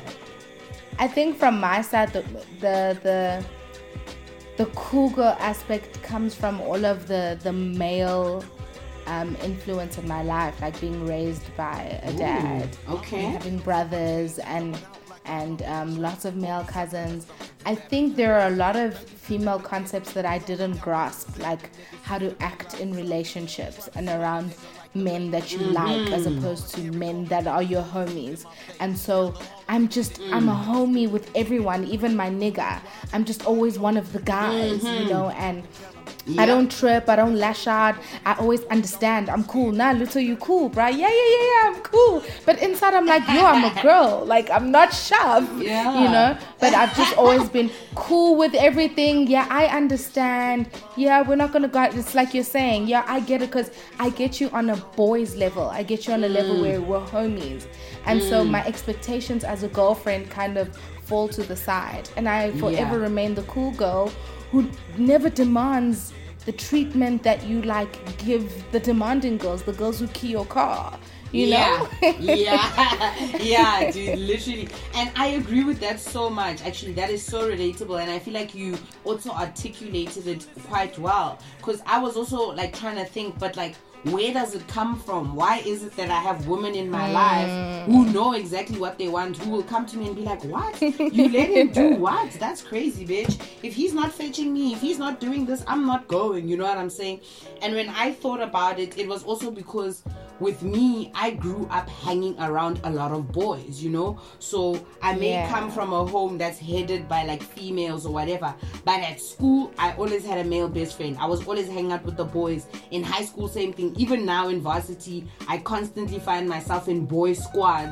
[SPEAKER 3] I think from my side the the the, the cool girl aspect comes from all of the the male um, influence in my life, like being raised by a dad,
[SPEAKER 1] Ooh, okay.
[SPEAKER 3] and having brothers and and um, lots of male cousins. I think there are a lot of female concepts that I didn't grasp, like how to act in relationships and around men that you like, as opposed to men that are your homies. And so I'm just I'm a homie with everyone, even my nigga. I'm just always one of the guys, you know, and I don't trip, I don't lash out. I always understand. I'm cool. Nah, little, you cool, bruh. Yeah, yeah, yeah, yeah, I'm cool. But inside, I'm like, yo, I'm a girl. Like, I'm not sharp,
[SPEAKER 1] Yeah.
[SPEAKER 3] you know? But I've just always been cool with everything. Yeah, I understand. Yeah, we're not going to go out. It's like you're saying. Yeah, I get it, because I get you on a boys level. I get you on a level where we're homies. And so my expectations as a girlfriend kind of fall to the side. And I forever
[SPEAKER 1] Yeah.
[SPEAKER 3] remain the cool girl who never demands the treatment that you like give the demanding girls, the girls who key your car, you
[SPEAKER 1] yeah.
[SPEAKER 3] know?
[SPEAKER 1] yeah, yeah, dude, literally. And I agree with that so much. Actually, that is so relatable, and I feel like you also articulated it quite well. Because I was also like trying to think, but like, where does it come from? Why is it that I have women in my
[SPEAKER 3] Mm.
[SPEAKER 1] life who know exactly what they want, who will come to me and be like, what? You let him do what? That's crazy, bitch. If he's not fetching me, if he's not doing this, I'm not going. You know what I'm saying? And when I thought about it, it was also because with me, I grew up hanging around a lot of boys, you know? So I may
[SPEAKER 3] Yeah.
[SPEAKER 1] come from a home that's headed by like females or whatever, but at school, I always had a male best friend. I was always hanging out with the boys. In high school, same thing. Even now in varsity, I constantly find myself in boy squads,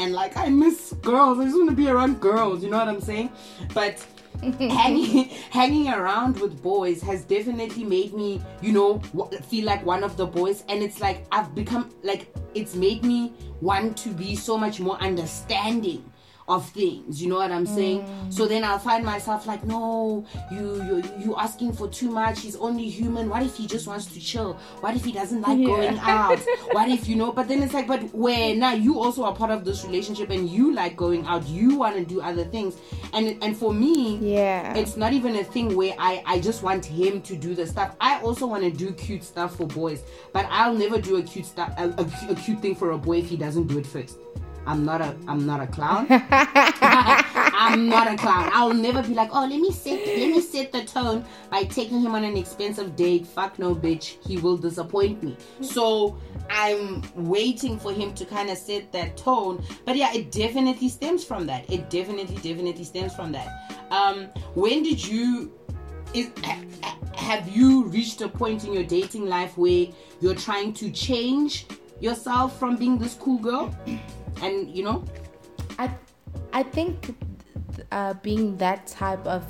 [SPEAKER 1] and like I miss girls. I just want to be around girls. You know what I'm saying? But hanging hanging around with boys has definitely made me, you know, w- feel like one of the boys, and it's like I've become like it's made me want to be so much more understanding of things, you know what I'm saying? Mm. So then I'll find myself like, no, you you you asking for too much. He's only human. What if he just wants to chill? What if he doesn't like yeah. going out? What if, you know? But then it's like, but where now you also are part of this relationship and you like going out. You want to do other things, and and for me,
[SPEAKER 3] yeah,
[SPEAKER 1] it's not even a thing where I I just want him to do the stuff. I also want to do cute stuff for boys, but I'll never do a cute stuff a, a, a cute thing for a boy if he doesn't do it first. I'm not a I'm not a clown. I'm not a clown. I'll never be like, oh, let me set let me set the tone by taking him on an expensive date. Fuck no, bitch. He will disappoint me. So I'm waiting for him to kind of set that tone. But yeah, it definitely stems from that. It definitely, definitely stems from that. Um, when did you is ha, have you reached a point in your dating life where you're trying to change yourself from being this cool girl? And you know,
[SPEAKER 3] I I think uh, being that type of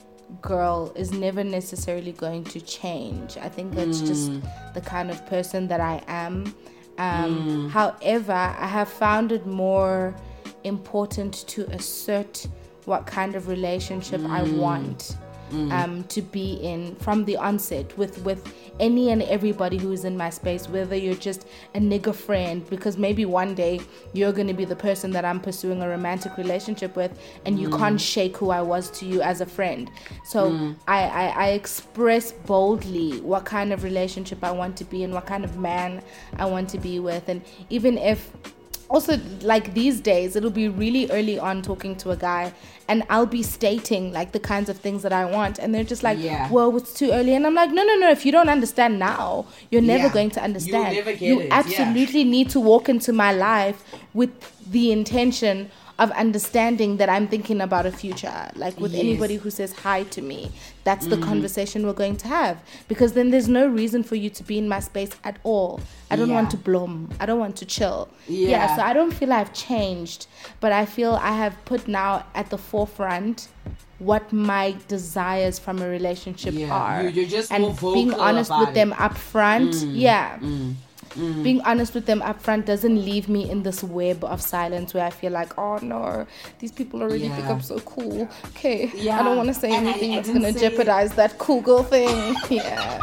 [SPEAKER 3] girl is never necessarily going to change. I think that's mm. just the kind of person that I am. Um, mm. However, I have found it more important to assert what kind of relationship mm. I want mm. um, to be in from the onset with with any and everybody who is in my space, whether you're just a nigga friend, because maybe one day you're going to be the person that I'm pursuing a romantic relationship with, and you mm. can't shake who I was to you as a friend. So mm. I, I, I express boldly what kind of relationship I want to be in, what kind of man I want to be with. And even if also, like these days, it'll be really early on talking to a guy and I'll be stating like the kinds of things that I want, and they're just like, yeah. well, it's too early. And I'm like, no, no, no, if you don't understand now, you're never yeah. going to understand.
[SPEAKER 1] You'll never get
[SPEAKER 3] you
[SPEAKER 1] it.
[SPEAKER 3] absolutely
[SPEAKER 1] yeah.
[SPEAKER 3] need to walk into my life with the intention of understanding that I'm thinking about a future. Like with yes. anybody who says hi to me, that's the mm. conversation we're going to have, because then there's no reason for you to be in my space at all. I don't yeah. want to bloom. I don't want to chill. Yeah. yeah. So I don't feel I've changed, but I feel I have put now at the forefront what my desires from a relationship
[SPEAKER 1] yeah.
[SPEAKER 3] are.
[SPEAKER 1] You're just
[SPEAKER 3] and
[SPEAKER 1] more vocal
[SPEAKER 3] being honest with
[SPEAKER 1] it.
[SPEAKER 3] them up front.
[SPEAKER 1] Mm.
[SPEAKER 3] Yeah.
[SPEAKER 1] Mm. Mm.
[SPEAKER 3] Being honest with them up front doesn't leave me in this web of silence where I feel like, oh no, these people already
[SPEAKER 1] yeah.
[SPEAKER 3] think I'm so cool. Okay,
[SPEAKER 1] yeah.
[SPEAKER 3] I don't want to say
[SPEAKER 1] and
[SPEAKER 3] anything
[SPEAKER 1] I, I
[SPEAKER 3] that's going to
[SPEAKER 1] say...
[SPEAKER 3] jeopardize that cool girl thing. yeah.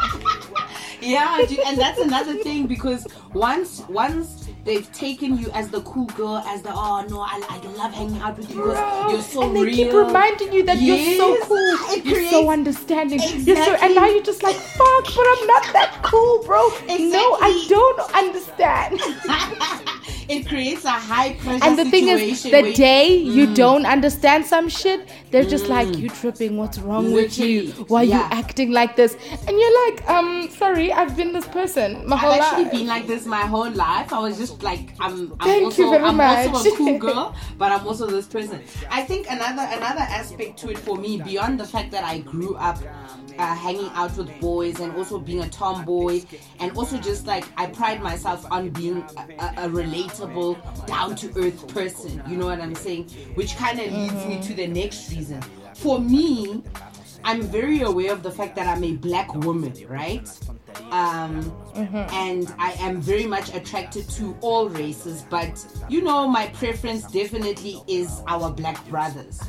[SPEAKER 1] Yeah, dude, and that's another thing, because once once they've taken you as the cool girl, as the oh no, I, I love hanging out with you because you're so
[SPEAKER 3] and they
[SPEAKER 1] real.
[SPEAKER 3] keep reminding you that
[SPEAKER 1] yes.
[SPEAKER 3] you're so cool,
[SPEAKER 1] It
[SPEAKER 3] you're
[SPEAKER 1] creates...
[SPEAKER 3] so understanding,
[SPEAKER 1] exactly.
[SPEAKER 3] you're so, and now you're just like, fuck, but I'm not that cool, bro.
[SPEAKER 1] Exactly.
[SPEAKER 3] No, I don't understand.
[SPEAKER 1] It creates a high pressure
[SPEAKER 3] and the thing is, the
[SPEAKER 1] where,
[SPEAKER 3] day you
[SPEAKER 1] mm.
[SPEAKER 3] don't understand some shit, they're just
[SPEAKER 1] mm.
[SPEAKER 3] like, you tripping, what's wrong
[SPEAKER 1] Literally.
[SPEAKER 3] with you? Why
[SPEAKER 1] yeah.
[SPEAKER 3] are you acting like this? And you're like, um, sorry, I've been this person my whole
[SPEAKER 1] I've
[SPEAKER 3] life.
[SPEAKER 1] actually been like this my whole life. I was just like, I'm, I'm
[SPEAKER 3] Thank
[SPEAKER 1] also,
[SPEAKER 3] you very
[SPEAKER 1] I'm
[SPEAKER 3] much.
[SPEAKER 1] also a cool girl, but I'm also this person. I think another another aspect to it for me, beyond the fact that I grew up uh, hanging out with boys and also being a tomboy, and also just like I pride myself on being a, a, a relatable, down to earth person. You know what I'm saying? Which kind of leads mm-hmm. me to the next reason. For me, I'm very aware of the fact that I'm a black woman, right? Um, mm-hmm. And I am very much attracted to all races, but you know, my preference definitely is our black brothers.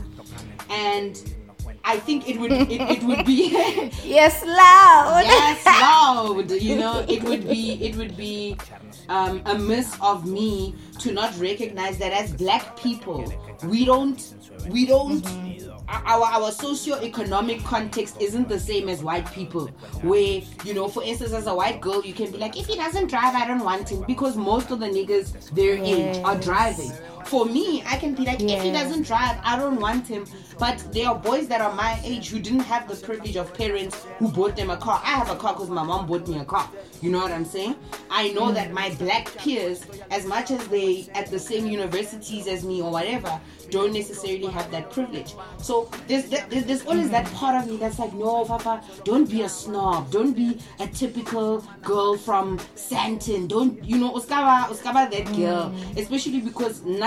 [SPEAKER 1] And I think it would it, it would be
[SPEAKER 3] yes loud
[SPEAKER 1] yes loud you know it would be it would be um, a miss of me to not recognize that as black people we don't we don't mm-hmm. our our socio-economic context isn't the same as white people, where, you know, for instance, as a white girl you can be like, if he doesn't drive I don't want him, because most of the niggas their
[SPEAKER 3] yes.
[SPEAKER 1] age are driving. For me, I can be like, yeah. if he doesn't drive, I don't want him. But there are boys that are my age who didn't have the privilege of parents who bought them a car. I have a car because my mom bought me a car. You know what I'm saying? I know mm. that my black peers, as much as they at the same universities as me or whatever, don't necessarily have that privilege. So there's there's, there's always that part of me that's like, no, Papa, don't be a snob. Don't be a typical girl from Sandton. Don't, you know, Uskaba, Uskaba that girl. Mm. Especially because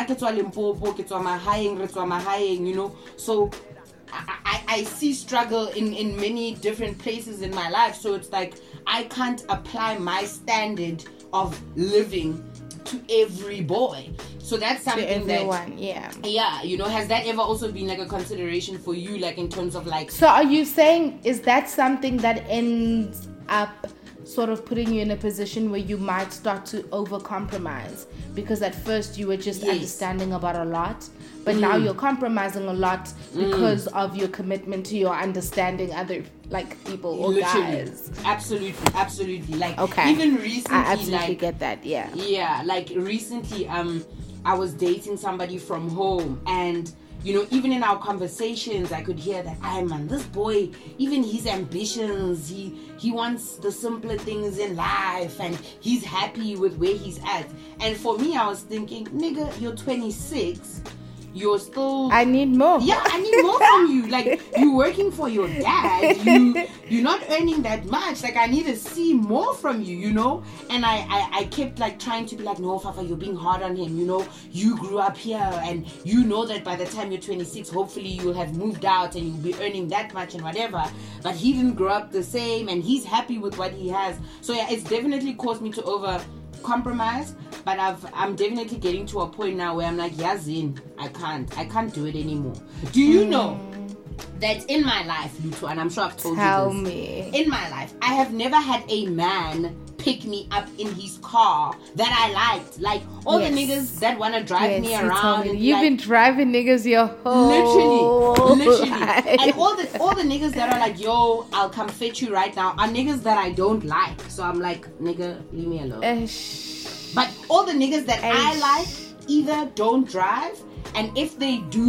[SPEAKER 1] nna ke tswa Limpopo, ke tswa mahaeng, re tswa mahaeng, you know. So I, I, I see struggle in, in many different places in my life. So it's like I can't apply my standard of living to every boy. So that's something
[SPEAKER 3] To everyone,
[SPEAKER 1] that,
[SPEAKER 3] yeah.
[SPEAKER 1] yeah, you know, has that ever also been like a consideration for you, like in terms of like...
[SPEAKER 3] So are you saying, is that something that ends up sort of putting you in a position where you might start to over-compromise? Because at first you were just
[SPEAKER 1] Yes.
[SPEAKER 3] understanding about a lot, but now you're compromising a lot because of your commitment to your understanding other like people or
[SPEAKER 1] Literally.
[SPEAKER 3] guys.
[SPEAKER 1] Absolutely, absolutely. Like,
[SPEAKER 3] Okay.
[SPEAKER 1] even recently,
[SPEAKER 3] I absolutely
[SPEAKER 1] like...
[SPEAKER 3] get that, yeah.
[SPEAKER 1] Yeah, like recently, um, I was dating somebody from home, and you know, even in our conversations, I could hear that, "I man, this boy, even his ambitions, he he wants the simpler things in life, and he's happy with where he's at." And for me, I was thinking, nigga, you're twenty-six. You're still...
[SPEAKER 3] I need more.
[SPEAKER 1] Yeah, I need more from you. Like, you're working for your dad. You, you're not earning that much. Like, I need to see more from you, you know? And I, I, I kept, like, trying to be like, no, Fafa, you're being hard on him, you know? You grew up here, and you know that by the time you're twenty-six, hopefully you'll have moved out and you'll be earning that much and whatever. But he didn't grow up the same, and he's happy with what he has. So, yeah, it's definitely caused me to over... compromise, but I've I'm definitely getting to a point now where I'm like, Yazin, I can't I can't do it anymore. Do you know that in my life, Luto, and I'm sure I've told
[SPEAKER 3] Tell
[SPEAKER 1] you this,
[SPEAKER 3] me.
[SPEAKER 1] in my life, I have never had a man pick me up in his car that I liked. Like all
[SPEAKER 3] Yes.
[SPEAKER 1] the niggas that want to drive
[SPEAKER 3] Yes,
[SPEAKER 1] me
[SPEAKER 3] you told
[SPEAKER 1] around.
[SPEAKER 3] me.
[SPEAKER 1] And
[SPEAKER 3] You've
[SPEAKER 1] like,
[SPEAKER 3] been driving niggas your whole
[SPEAKER 1] literally, literally,
[SPEAKER 3] life.
[SPEAKER 1] and all the all the niggas that are like, yo, I'll come fetch you right now, are niggas that I don't like. So I'm like, nigga, leave me alone.
[SPEAKER 3] Ish.
[SPEAKER 1] But all the niggas that I
[SPEAKER 3] Ish.
[SPEAKER 1] like either don't drive, and if they do,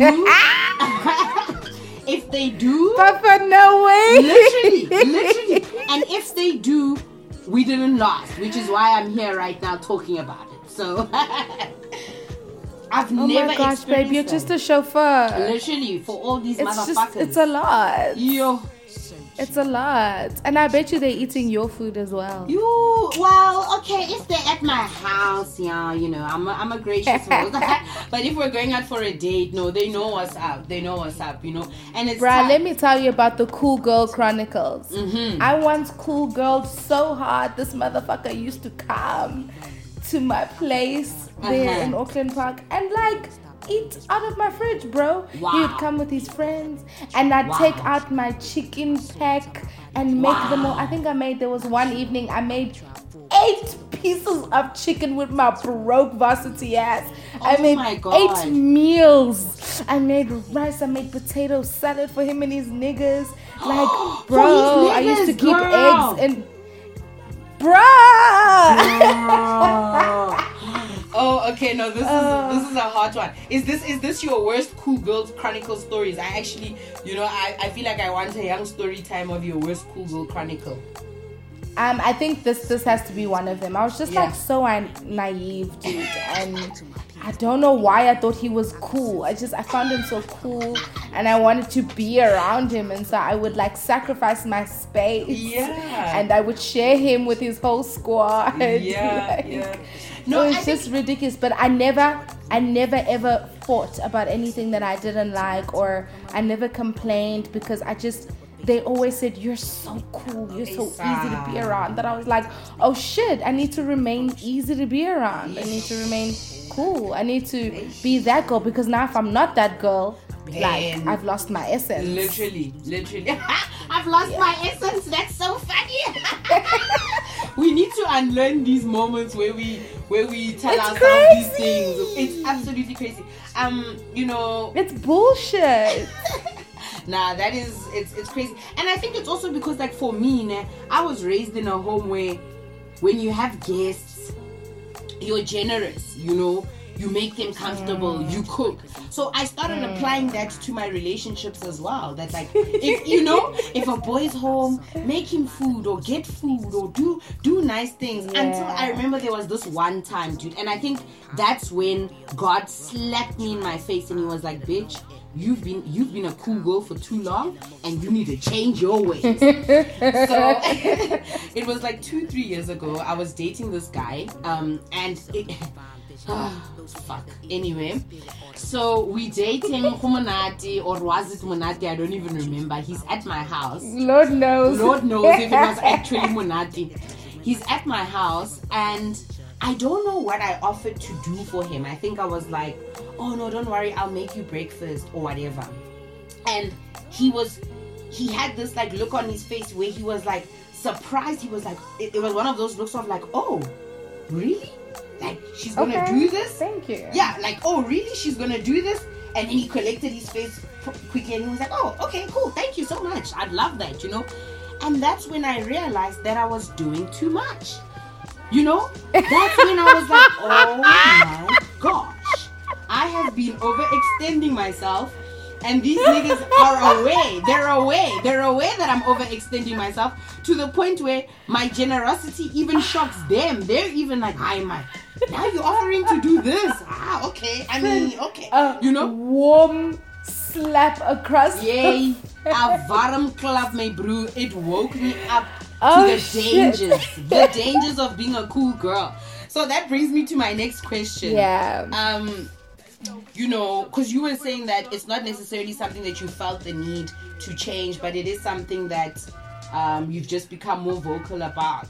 [SPEAKER 1] if they do,
[SPEAKER 3] Papa, no way.
[SPEAKER 1] literally, literally, and if they do, we didn't last, which is why I'm here right now talking about it. So I've
[SPEAKER 3] Oh
[SPEAKER 1] never
[SPEAKER 3] my gosh, babe, you're
[SPEAKER 1] experienced
[SPEAKER 3] just
[SPEAKER 1] that.
[SPEAKER 3] a chauffeur.
[SPEAKER 1] Literally for all these
[SPEAKER 3] It's
[SPEAKER 1] motherfuckers.
[SPEAKER 3] just, it's a lot.
[SPEAKER 1] Yo,
[SPEAKER 3] It's a lot. And I bet you they're eating your food as well.
[SPEAKER 1] you, well, okay, if they're at my house, yeah, you know, I'm a, I'm a gracious host. But if we're going out for a date, no, they know what's up. They know what's up, you know. And it's
[SPEAKER 3] Bruh,
[SPEAKER 1] tough.
[SPEAKER 3] let me tell you about the Cool Girl Chronicles.
[SPEAKER 1] Mm-hmm.
[SPEAKER 3] I once cool girled so hard, this motherfucker used to come to my place there
[SPEAKER 1] Uh-huh.
[SPEAKER 3] in Auckland Park and like eat out of my fridge, bro.
[SPEAKER 1] Wow.
[SPEAKER 3] He would come with his friends and I'd
[SPEAKER 1] Wow.
[SPEAKER 3] take out my chicken pack and make them all.
[SPEAKER 1] Wow.
[SPEAKER 3] I think I made, there was one evening I made eight pieces of chicken with my broke varsity ass. I
[SPEAKER 1] Oh
[SPEAKER 3] made
[SPEAKER 1] my God.
[SPEAKER 3] eight meals. I made rice, I made potato salad for him and his niggas. Like,
[SPEAKER 1] For
[SPEAKER 3] bro,
[SPEAKER 1] his
[SPEAKER 3] I used to
[SPEAKER 1] niggas,
[SPEAKER 3] keep
[SPEAKER 1] girl.
[SPEAKER 3] eggs and bruh.
[SPEAKER 1] Oh, okay. No, this
[SPEAKER 3] Uh.
[SPEAKER 1] is this is a hot one. Is this is this your worst Cool Girls Chronicle stories? I actually, you know, I, I feel like I want a young story time of your worst Cool Girl Chronicle.
[SPEAKER 3] Um, I think this this has to be one of them. I was just
[SPEAKER 1] Yeah.
[SPEAKER 3] like so un- naive, dude, and I don't know why I thought he was cool. I just I found him so cool, and I wanted to be around him, and so I would like sacrifice my space.
[SPEAKER 1] Yeah.
[SPEAKER 3] And I would share him with his whole squad.
[SPEAKER 1] Yeah,
[SPEAKER 3] Like,
[SPEAKER 1] yeah.
[SPEAKER 3] No,
[SPEAKER 1] No,
[SPEAKER 3] it's
[SPEAKER 1] I think-
[SPEAKER 3] just ridiculous. But I never, I never ever fought about anything that I didn't like, or I never complained because I just. They always said, you're so cool, you're so easy to be around, that I was like, oh shit, I need to remain easy to be around. I need to remain cool. I need to be that girl, because now if I'm not that girl, like,
[SPEAKER 1] Then-
[SPEAKER 3] I've lost my essence.
[SPEAKER 1] Literally, literally. I've lost my essence. That's so funny. We need to unlearn these moments where we where we tell
[SPEAKER 3] It's
[SPEAKER 1] ourselves these
[SPEAKER 3] crazy.
[SPEAKER 1] things. It's absolutely crazy. Um, you know,
[SPEAKER 3] It's bullshit.
[SPEAKER 1] nah, that is it's it's crazy. And I think it's also because like for me, nah, I was raised in a home where when you have guests, you're generous, you know. You make them comfortable, you cook. So I started applying that to my relationships as well. That's like, if you know, if a boy's home, make him food or get food or do do nice things.
[SPEAKER 3] Yeah.
[SPEAKER 1] Until I remember there was this one time, dude, and I think that's when God slapped me in my face and he was like, bitch, you've been you've been a cool girl for too long and you need to change your ways. So it was like two, three years ago. I was dating this guy, um, and it Fuck. Anyway, so we dating Humanati, or was it Munati? I don't even remember. He's at my house.
[SPEAKER 3] Lord knows.
[SPEAKER 1] Lord knows if it was actually Munati. He's at my house, and I don't know what I offered to do for him. I think I was like, oh no, don't worry, I'll make you breakfast or whatever. And he was, he had this like look on his face where he was like surprised. He was like, it, it was one of those looks of like, oh, really? Like, she's gonna
[SPEAKER 3] Okay,
[SPEAKER 1] do this?
[SPEAKER 3] Thank you.
[SPEAKER 1] Yeah, like, oh, really? She's gonna do this? And then he collected his face quickly and he was like, oh, okay, cool. Thank you so much. I'd love that, you know? And that's when I realized that I was doing too much. You know? That's when I was like, oh my gosh. I have been overextending myself. And these niggas are aware. They're aware. They're aware that I'm overextending myself to the point where my generosity even shocks them. They're even like, hi, my, now you're offering to do this. Ah, okay. I mean, okay.
[SPEAKER 3] A
[SPEAKER 1] You know?
[SPEAKER 3] warm slap across.
[SPEAKER 1] Yay. A warm club, my bro. It woke me up to
[SPEAKER 3] Oh,
[SPEAKER 1] the
[SPEAKER 3] shit.
[SPEAKER 1] dangers. The dangers of being a cool girl. So that brings me to my next question.
[SPEAKER 3] Yeah.
[SPEAKER 1] Um, you know, because you were saying that it's not necessarily something that you felt the need to change, but it is something that um, you've just become more vocal about.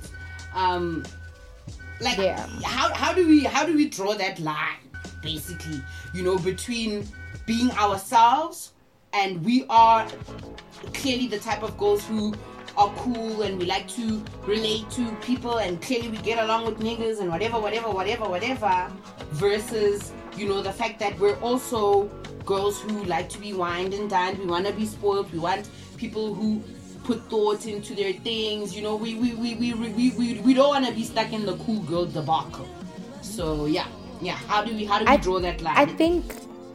[SPEAKER 1] Um, like,
[SPEAKER 3] Yeah.
[SPEAKER 1] how how do we how do we draw that line, basically? You know, between being ourselves and we are clearly the type of girls who are cool and we like to relate to people and clearly we get along with niggas and whatever, whatever, whatever, whatever, versus, you know, the fact that we're also girls who like to be wined and dined. We want to be spoiled. We want people who put thought into their things. You know, we we we we we we, we don't want to be stuck in the cool girl debacle. So yeah, yeah. How do we how do we
[SPEAKER 3] I-
[SPEAKER 1] draw that line?
[SPEAKER 3] I think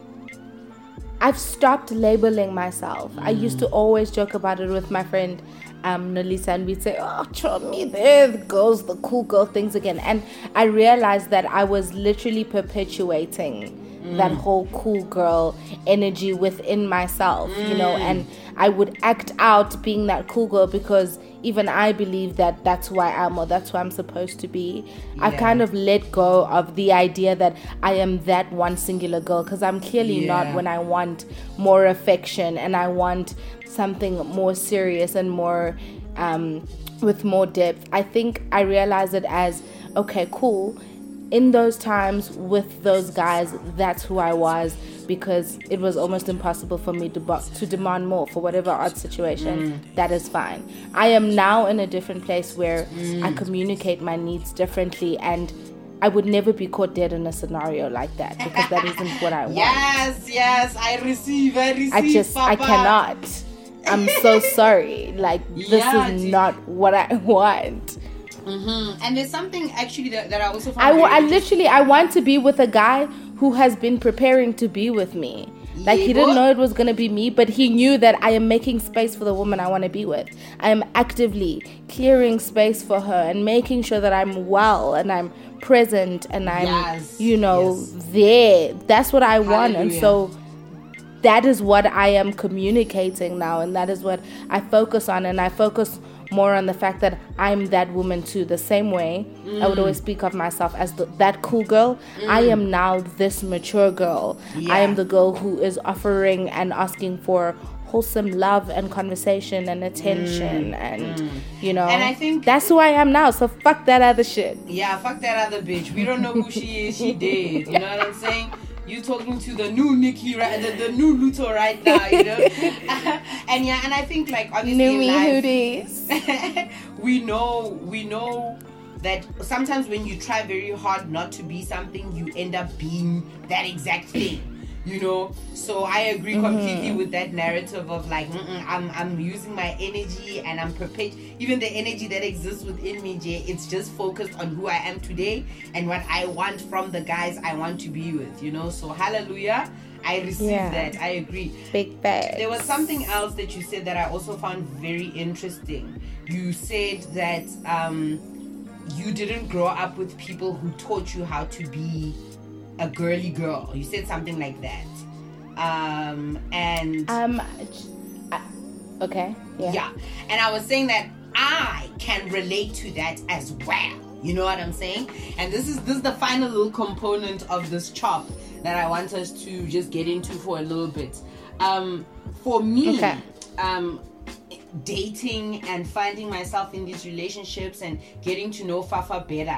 [SPEAKER 3] I've stopped labeling myself. I used to always joke about it with my friend um, Nolisa, and we'd say, oh, show me there goes the cool girl things again. And I realized that I was literally perpetuating that whole cool girl energy within myself, you know, and I would act out being that cool girl because even I believe that that's who I am or that's who I'm supposed to be. I've
[SPEAKER 1] Yeah.
[SPEAKER 3] kind of let go of the idea that I am that one singular girl because I'm clearly
[SPEAKER 1] Yeah.
[SPEAKER 3] not when I want more affection and I want something more serious and more um, with more depth. I think I realize it as, okay, cool. In those times with those guys, that's who I was because it was almost impossible for me to, bo- to demand more for whatever odd situation.
[SPEAKER 1] Mm.
[SPEAKER 3] That is fine. I am now in a different place where I communicate my needs differently, and I would never be caught dead in a scenario like that because that isn't what I want.
[SPEAKER 1] Yes, yes, I receive, I receive.
[SPEAKER 3] I just, I
[SPEAKER 1] Papa.
[SPEAKER 3] cannot. I'm so sorry. Like, this
[SPEAKER 1] Yeah,
[SPEAKER 3] is
[SPEAKER 1] dude.
[SPEAKER 3] not what I want.
[SPEAKER 1] Mm-hmm. And there's something actually that, that I also found
[SPEAKER 3] I, w-
[SPEAKER 1] very
[SPEAKER 3] I
[SPEAKER 1] interesting.
[SPEAKER 3] literally I want to be with a guy who has been preparing to be with me. Like, he
[SPEAKER 1] Yeah,
[SPEAKER 3] didn't
[SPEAKER 1] boy.
[SPEAKER 3] know it was going to be me, but he knew that I am making space for the woman I want to be with. I am actively clearing space for her and making sure that I'm well and I'm present and I'm,
[SPEAKER 1] Yes,
[SPEAKER 3] you know,
[SPEAKER 1] yes.
[SPEAKER 3] there. That's what I want. And
[SPEAKER 1] Hallelujah.
[SPEAKER 3] so that is what I am communicating now, and that is what I focus on. And I focus more on the fact that I'm that woman too. The same way I would always speak of myself as the, that cool girl, I am now this mature girl.
[SPEAKER 1] Yeah.
[SPEAKER 3] I am the girl who is offering and asking for wholesome love and conversation and attention, and you know,
[SPEAKER 1] And I think-
[SPEAKER 3] that's who I am now. So fuck that other shit.
[SPEAKER 1] Yeah, fuck that other bitch. We don't know who she is. She dead. You know what I'm saying? You talking to the new Nikki, right? The, the new Luto right now, you know? And yeah, and I think like obviously
[SPEAKER 3] New
[SPEAKER 1] in
[SPEAKER 3] me
[SPEAKER 1] life,
[SPEAKER 3] hoodies.
[SPEAKER 1] we know we know that sometimes when you try very hard not to be something, you end up being that exact thing, you know. So I agree completely with that narrative of like, mm-mm, I'm I'm using my energy and I'm prepared. Even the energy that exists within me, Jay, it's just focused on who I am today and what I want from the guys I want to be with, you know. So hallelujah, I receive
[SPEAKER 3] Yeah.
[SPEAKER 1] that. I agree.
[SPEAKER 3] Big bag.
[SPEAKER 1] There was something else that you said that I also found very interesting. You said that um, you didn't grow up with people who taught you how to be a girly girl. You said something like that. Um, and
[SPEAKER 3] Um. I- Okay. Yeah.
[SPEAKER 1] yeah, and I was saying that I can relate to that as well. You know what I'm saying? And this is this is the final little component of this chop that I want us to just get into for a little bit. Um, for me,
[SPEAKER 3] Okay.
[SPEAKER 1] um, dating and finding myself in these relationships and getting to know Fafa better.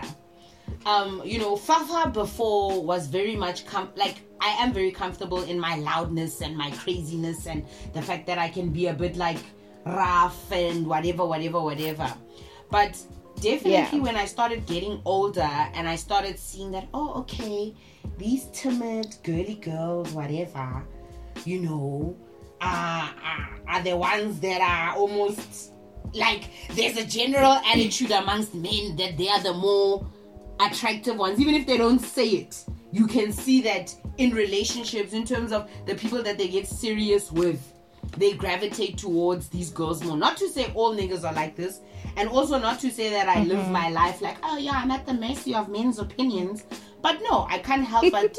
[SPEAKER 1] Um, you know, Fafa before was very much com- like I am very comfortable in my loudness and my craziness and the fact that I can be a bit like rough and whatever, whatever, whatever. But definitely
[SPEAKER 3] Yeah.
[SPEAKER 1] when I started getting older and I started seeing that, oh, okay, these timid, girly girls, whatever, you know, uh, are, are the ones that are almost like there's a general attitude amongst men that they are the more attractive ones, even if they don't say it. You can see that in relationships, in terms of the people that they get serious with, they gravitate towards these girls more. Not to say all niggas are like this, and also not to say that I mm-hmm. live my life like, oh yeah, I'm at the mercy of men's opinions. But no, I can't help but,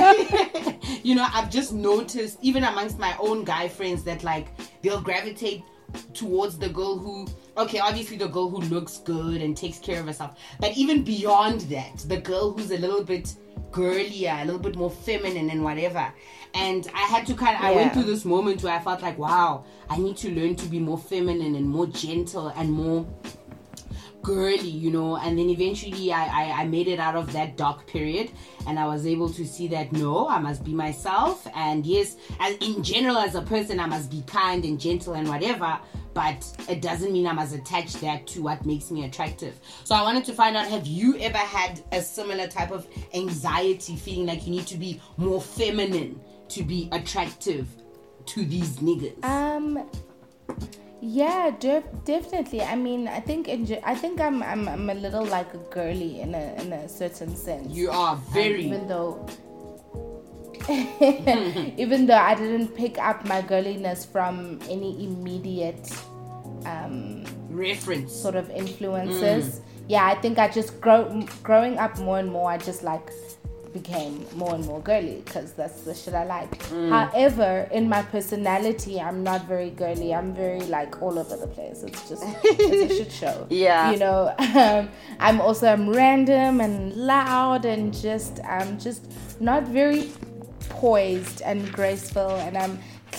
[SPEAKER 1] you know, I've just noticed, even amongst my own guy friends, that like they'll gravitate towards the girl who, okay, obviously the girl who looks good and takes care of herself, but even beyond that, the girl who's a little bit girlier, a little bit more feminine and whatever. And I had to kind of, yeah. I went through this moment where I felt like, wow, I need to learn to be more feminine and more gentle and more girly, you know. And then eventually I, I, I made it out of that dark period, and I was able to see that no, I must be myself. And yes, as in general as a person, I must be kind and gentle and whatever, but it doesn't mean I must attach that to what makes me attractive. So I wanted to find out, have you ever had a similar type of anxiety, feeling like you need to be more feminine to be attractive to these niggas?
[SPEAKER 3] Um yeah, def- definitely. I mean, I think in ge- I think I'm I'm I'm a little like a girly in a in a certain sense.
[SPEAKER 1] You are very
[SPEAKER 3] um, even though even though I didn't pick up my girliness from any immediate um,
[SPEAKER 1] reference
[SPEAKER 3] sort of influences. Mm. Yeah, I think I just grow growing up more and more. I just like became more and more girly because that's the shit I like. Mm. However, in my personality, I'm not very girly. I'm very like all over the place. It's just it's a shit show.
[SPEAKER 1] Yeah,
[SPEAKER 3] you know. Um, I'm also I'm random and loud and just I'm just not very poised and graceful, and I'm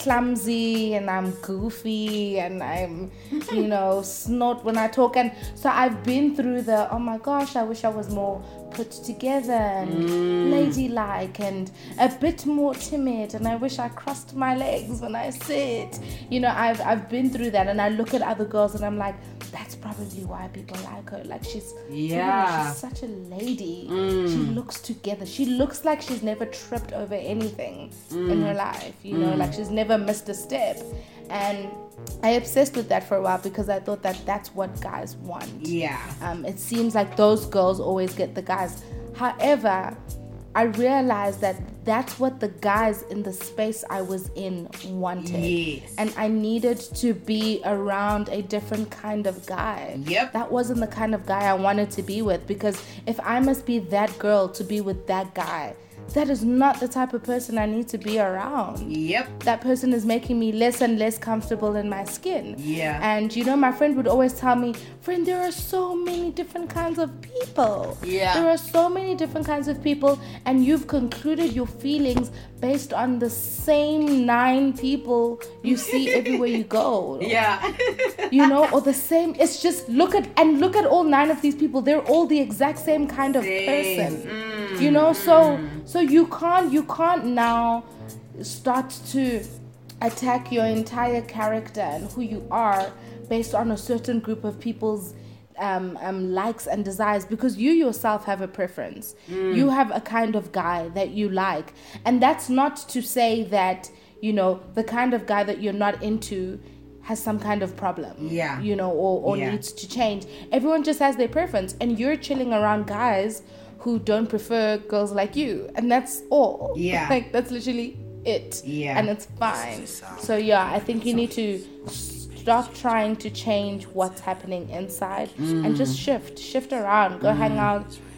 [SPEAKER 3] clumsy and I'm goofy and I'm, you know, snort when I talk. And so I've been through the, oh my gosh, I wish I was more put together and mm. ladylike and a bit more timid, and I wish I crossed my legs when I sit. You know, I've I've been through that, and I look at other girls and I'm like, that's probably why people like her. Like she's
[SPEAKER 1] yeah,
[SPEAKER 3] she's such a lady.
[SPEAKER 1] Mm.
[SPEAKER 3] She looks together. She looks like she's never tripped over anything
[SPEAKER 1] mm.
[SPEAKER 3] in her life. You know,
[SPEAKER 1] mm.
[SPEAKER 3] like she's never missed a step. And I obsessed with that for a while because I thought that that's what guys want.
[SPEAKER 1] Yeah.
[SPEAKER 3] Um, it seems like those girls always get the guys. However, I realized that that's what the guys in the space I was in wanted.
[SPEAKER 1] Yes.
[SPEAKER 3] And I needed to be around a different kind of guy.
[SPEAKER 1] Yep.
[SPEAKER 3] That wasn't the kind of guy I wanted to be with, because if I must be that girl to be with that guy, that is not the type of person I need to be around.
[SPEAKER 1] Yep.
[SPEAKER 3] That person is making me less and less comfortable in my skin.
[SPEAKER 1] Yeah.
[SPEAKER 3] And you know, my friend would always tell me, friend, there are so many different kinds of people.
[SPEAKER 1] Yeah.
[SPEAKER 3] There are so many different kinds of people, and you've concluded your feelings based on the same nine people you see everywhere you go.
[SPEAKER 1] Yeah.
[SPEAKER 3] You know, or the same, it's just look at and look at all nine of these people. They're all the exact same kind of
[SPEAKER 1] same.
[SPEAKER 3] person.
[SPEAKER 1] Mm.
[SPEAKER 3] You know, so so you can't you can't now start to attack your entire character and who you are based on a certain group of people's um, um, likes and desires, because you yourself have a preference. Mm. You have a kind of guy that you like, and that's not to say that, you know, the kind of guy that you're not into has some kind of problem,
[SPEAKER 1] yeah,
[SPEAKER 3] you know, or, or
[SPEAKER 1] yeah.
[SPEAKER 3] needs to change. Everyone just has their preference, and you're chilling around guys who don't prefer girls like you, and that's all.
[SPEAKER 1] Yeah.
[SPEAKER 3] Like, that's literally it.
[SPEAKER 1] Yeah.
[SPEAKER 3] And it's fine. So yeah, I think you need to stop trying to change what's happening inside mm. and just shift shift around. Go mm. hang out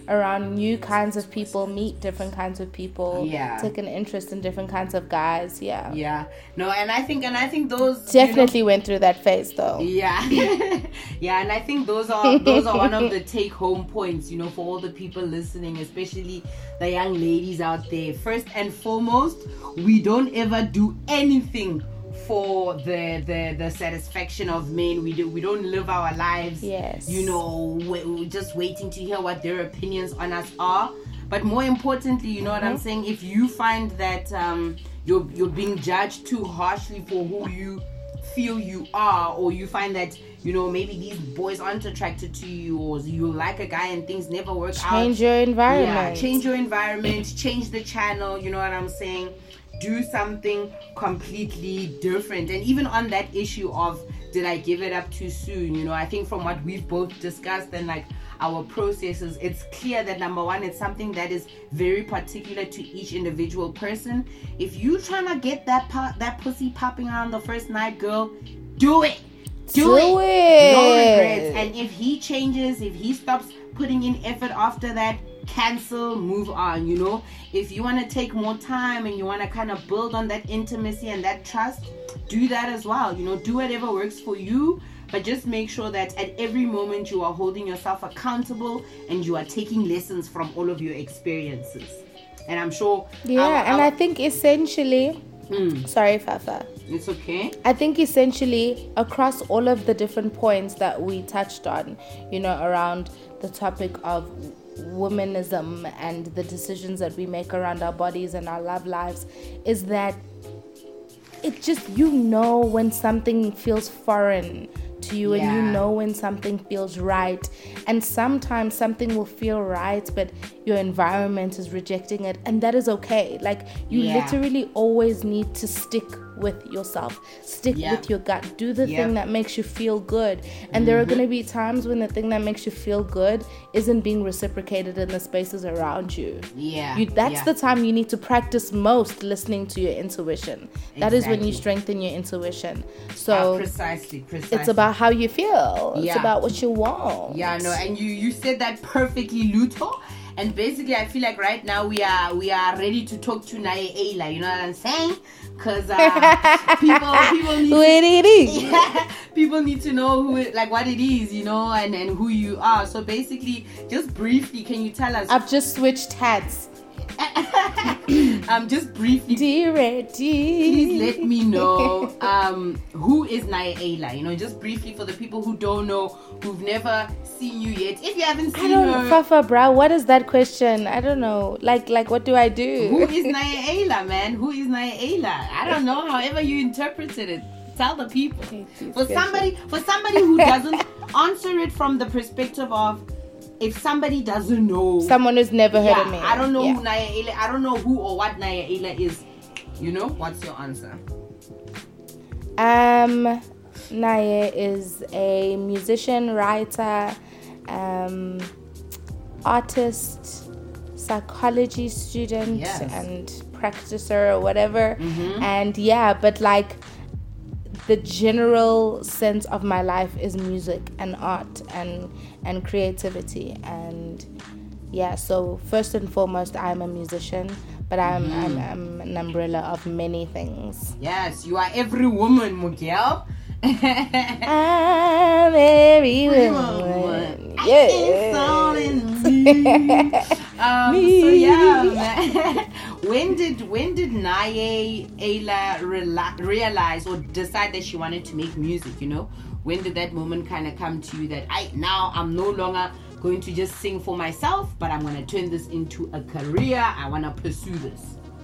[SPEAKER 3] around new kinds of people, meet different kinds of people,
[SPEAKER 1] Yeah.
[SPEAKER 3] take an interest in different kinds of guys. Yeah.
[SPEAKER 1] Yeah. No, and I think and I think those
[SPEAKER 3] Definitely went through that phase though.
[SPEAKER 1] Yeah. Yeah, and I think those are those are one of the take home points, you know, for all the people listening, especially the young ladies out there. First and foremost, we don't ever do anything for the the the satisfaction of men. We do we don't live our lives,
[SPEAKER 3] Yes.
[SPEAKER 1] you know, we- we're just waiting to hear what their opinions on us are. But more importantly, you know what I'm saying, if you find that um you're you're being judged too harshly for who you feel you are, or you find that, you know, maybe these boys aren't attracted to you, or you like a guy and things never work out,
[SPEAKER 3] Change your environment.
[SPEAKER 1] yeah, change your environment, change the channel, you know what I'm saying? Do something completely different. And even on that issue of did I give it up too soon, you know, I think from what we've both discussed and like our processes, it's clear that number one, it's something that is very particular to each individual person. If you trying to get that pop, that pussy popping on the first night, girl, do it. Do,
[SPEAKER 3] Do
[SPEAKER 1] it.
[SPEAKER 3] it.
[SPEAKER 1] No regrets. And if he changes, if he stops putting in effort after that, cancel, move on, you know. If you want to take more time and you want to kind of build on that intimacy and that trust, do that as well, you know. Do whatever works for you, but just make sure that at every moment you are holding yourself accountable and you are taking lessons from all of your experiences. And I'm sure
[SPEAKER 3] Yeah,
[SPEAKER 1] our-
[SPEAKER 3] and
[SPEAKER 1] our-
[SPEAKER 3] I think essentially,
[SPEAKER 1] Mm,
[SPEAKER 3] sorry, Fafa.
[SPEAKER 1] it's okay.
[SPEAKER 3] I think essentially across all of the different points that we touched on, you know, around the topic of womanism and the decisions that we make around our bodies and our love lives, is that it just, you know, when something feels foreign to you, and you
[SPEAKER 1] Yeah.
[SPEAKER 3] know when something feels right. And sometimes something will feel right, but your environment is rejecting it, and that is okay. Like, you
[SPEAKER 1] Yeah.
[SPEAKER 3] literally always need to stick with yourself, stick
[SPEAKER 1] Yeah.
[SPEAKER 3] with your gut, do the
[SPEAKER 1] Yep.
[SPEAKER 3] thing that makes you feel good. And there are going to be times when the thing that makes you feel good isn't being reciprocated in the spaces around you.
[SPEAKER 1] Yeah.
[SPEAKER 3] You, that's
[SPEAKER 1] yeah.
[SPEAKER 3] the time you need to practice most listening to your intuition. That is when you
[SPEAKER 1] Exactly.
[SPEAKER 3] strengthen your intuition.
[SPEAKER 1] Uh,
[SPEAKER 3] So
[SPEAKER 1] precisely, precisely.
[SPEAKER 3] it's about how you feel. It's
[SPEAKER 1] Yeah.
[SPEAKER 3] about what you want.
[SPEAKER 1] Yeah, no, and you you said that perfectly, Luto. And basically, I feel like right now we are we are ready to talk to Naye Ayla. You know what I'm saying? Because uh, people people need
[SPEAKER 3] Who
[SPEAKER 1] to,
[SPEAKER 3] it is?
[SPEAKER 1] yeah, people need to know who it, like what it is, you know, and and who you are. So basically, just briefly, can you tell us?
[SPEAKER 3] I've just switched hats.
[SPEAKER 1] um, just briefly.
[SPEAKER 3] Dear,
[SPEAKER 1] Please let me know um, who is Naye Ayla. You know, just briefly for the people who don't know, who've never seen you yet. If you haven't
[SPEAKER 3] I
[SPEAKER 1] seen
[SPEAKER 3] don't
[SPEAKER 1] her,
[SPEAKER 3] know, Fafa, bro. What is that question? I don't know. Like, like, what do I do?
[SPEAKER 1] who is Naye Ayla, man? Who is Naye Ayla? I don't know. However you interpreted it, tell the people.
[SPEAKER 3] Okay, please,
[SPEAKER 1] For
[SPEAKER 3] yes,
[SPEAKER 1] somebody, for somebody who doesn't answer it from the perspective of, if somebody doesn't know,
[SPEAKER 3] Someone who's never heard
[SPEAKER 1] yeah,
[SPEAKER 3] of me.
[SPEAKER 1] I don't know
[SPEAKER 3] Yeah.
[SPEAKER 1] who Naye Ayla. I don't know who or what Naye Ayla is. You know, what's your answer?
[SPEAKER 3] Um, Naye is a musician, writer, um, artist, psychology student,
[SPEAKER 1] Yes.
[SPEAKER 3] and practicer or whatever.
[SPEAKER 1] Mhm.
[SPEAKER 3] And yeah, but like the general sense of my life is music and art and and creativity. And yeah, so first and foremost, I'm a musician, but I'm I'm, I'm an umbrella of many things.
[SPEAKER 1] Yes, you are every woman, Miguel.
[SPEAKER 3] I'm every woman.
[SPEAKER 1] It's all in me. Um,
[SPEAKER 3] Me.
[SPEAKER 1] So yeah, man. when did when did Naye Ayla rela- realize or decide that she wanted to make music? You know, when did that moment kind of come to you that I now I'm no longer going to just sing for myself, but I'm going to turn this into a career. I want to pursue this.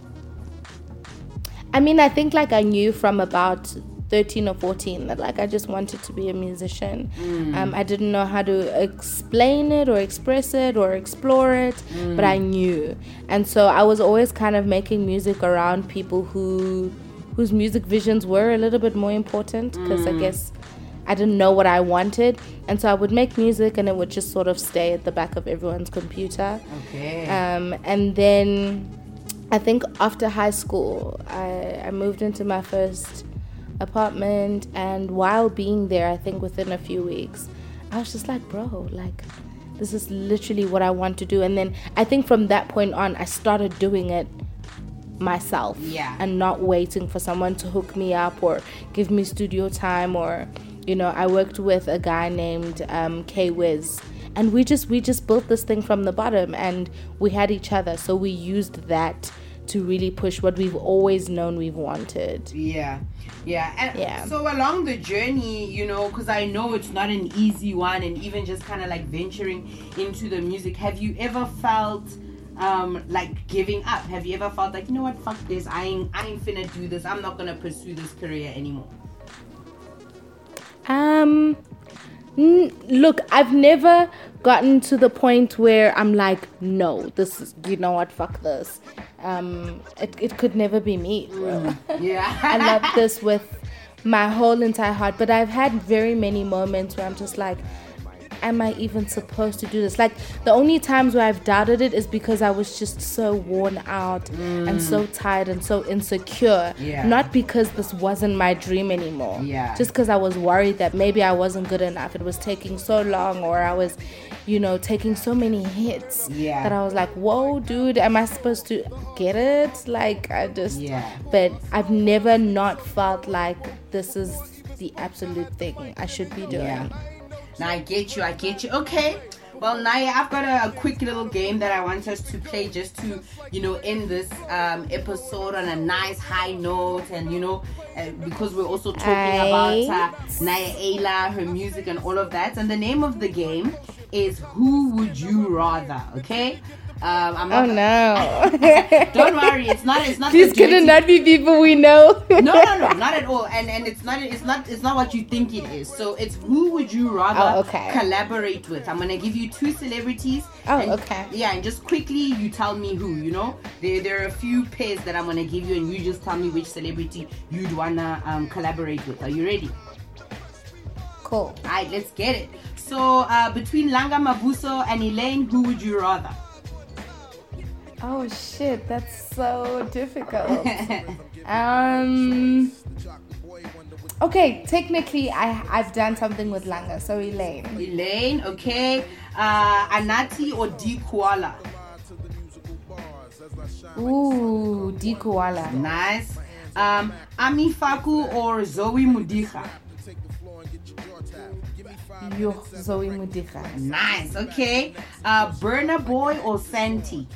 [SPEAKER 3] I mean, I think like I knew from about thirteen or fourteen that like I just wanted to be a musician.
[SPEAKER 1] Mm.
[SPEAKER 3] Um, I didn't know how to explain it or express it or explore it,
[SPEAKER 1] Mm.
[SPEAKER 3] but I knew. And so I was always kind of making music around people who whose music visions were a little bit more important, because
[SPEAKER 1] Mm.
[SPEAKER 3] I guess I didn't know what I wanted. And so I would make music and it would just sort of stay at the back of everyone's computer.
[SPEAKER 1] Okay.
[SPEAKER 3] Um, and then I think after high school, I, I moved into my first apartment. And while being there, I think within a few weeks, I was just like, bro, like, this is literally what I want to do. And then I think from that point on, I started doing it myself.
[SPEAKER 1] Yeah.
[SPEAKER 3] And not waiting for someone to hook me up or give me studio time. Or, you know, I worked with a guy named um, K-Wiz. And we just we just built this thing from the bottom, and we had each other. So we used that to really push what we've always known we've wanted.
[SPEAKER 1] Yeah, yeah. And
[SPEAKER 3] Yeah.
[SPEAKER 1] so along the journey, you know, because I know it's not an easy one, and even just kind of like venturing into the music, have you ever felt um like giving up? Have you ever felt like, you know what, fuck this, I ain't I ain't finna do this, I'm not gonna pursue this career anymore?
[SPEAKER 3] Um, n- look, I've never gotten to the point where I'm like, no, this is, you know what, fuck this. Um, it, it could never be me, bro.
[SPEAKER 1] Yeah.
[SPEAKER 3] I love this with my whole entire heart, but I've had very many moments where I'm just like, am I even supposed to do this? Like, the only times where I've doubted it is because I was just so worn out mm. and so tired and so insecure.
[SPEAKER 1] Yeah.
[SPEAKER 3] Not because this wasn't my dream anymore.
[SPEAKER 1] Yeah.
[SPEAKER 3] Just because I was worried that maybe I wasn't good enough. It was taking so long, or I was, you know, taking so many hits.
[SPEAKER 1] Yeah.
[SPEAKER 3] That I was like, whoa, dude, am I supposed to get it? Like, I just...
[SPEAKER 1] Yeah.
[SPEAKER 3] But I've never not felt like this is the absolute thing I should be doing.
[SPEAKER 1] Yeah. Now I get you, I get you. Okay. Well, Naya, I've got a, a quick little game that I want us to play just to, you know, end this um, episode on a nice high note. And, you know, uh, because we're also talking
[SPEAKER 3] Aight.
[SPEAKER 1] about uh, Naya Ayla, her music and all of that. And the name of the game is Who Would You Rather, okay? Um, I'm not
[SPEAKER 3] Oh no.
[SPEAKER 1] Don't worry, it's not it's not
[SPEAKER 3] These
[SPEAKER 1] the dirty-
[SPEAKER 3] could not be people we know.
[SPEAKER 1] no, no, no, not at all. And and it's not it's not it's not what you think it is. So it's who would you rather
[SPEAKER 3] Oh, okay.
[SPEAKER 1] collaborate with? I'm gonna give you two celebrities.
[SPEAKER 3] Oh,
[SPEAKER 1] and,
[SPEAKER 3] okay.
[SPEAKER 1] Yeah, and just quickly you tell me who. You know, there there are a few pairs that I'm gonna give you, and you just tell me which celebrity you'd wanna um, collaborate with. Are you ready?
[SPEAKER 3] Cool.
[SPEAKER 1] All right, let's get it. So uh, between Langa Mabuso and Elaine, who would you rather?
[SPEAKER 3] Oh shit, that's so difficult. um. Okay, technically, I I've done something with Langa, so Elaine.
[SPEAKER 1] Elaine, okay. Uh, Anati or D Koala?
[SPEAKER 3] Ooh, D Koala.
[SPEAKER 1] Nice. Um, Ami Faku or Zoe Mudicha?
[SPEAKER 3] Yo, Zoe Mudicha.
[SPEAKER 1] Nice, okay. Uh, Burna Boy or Santi?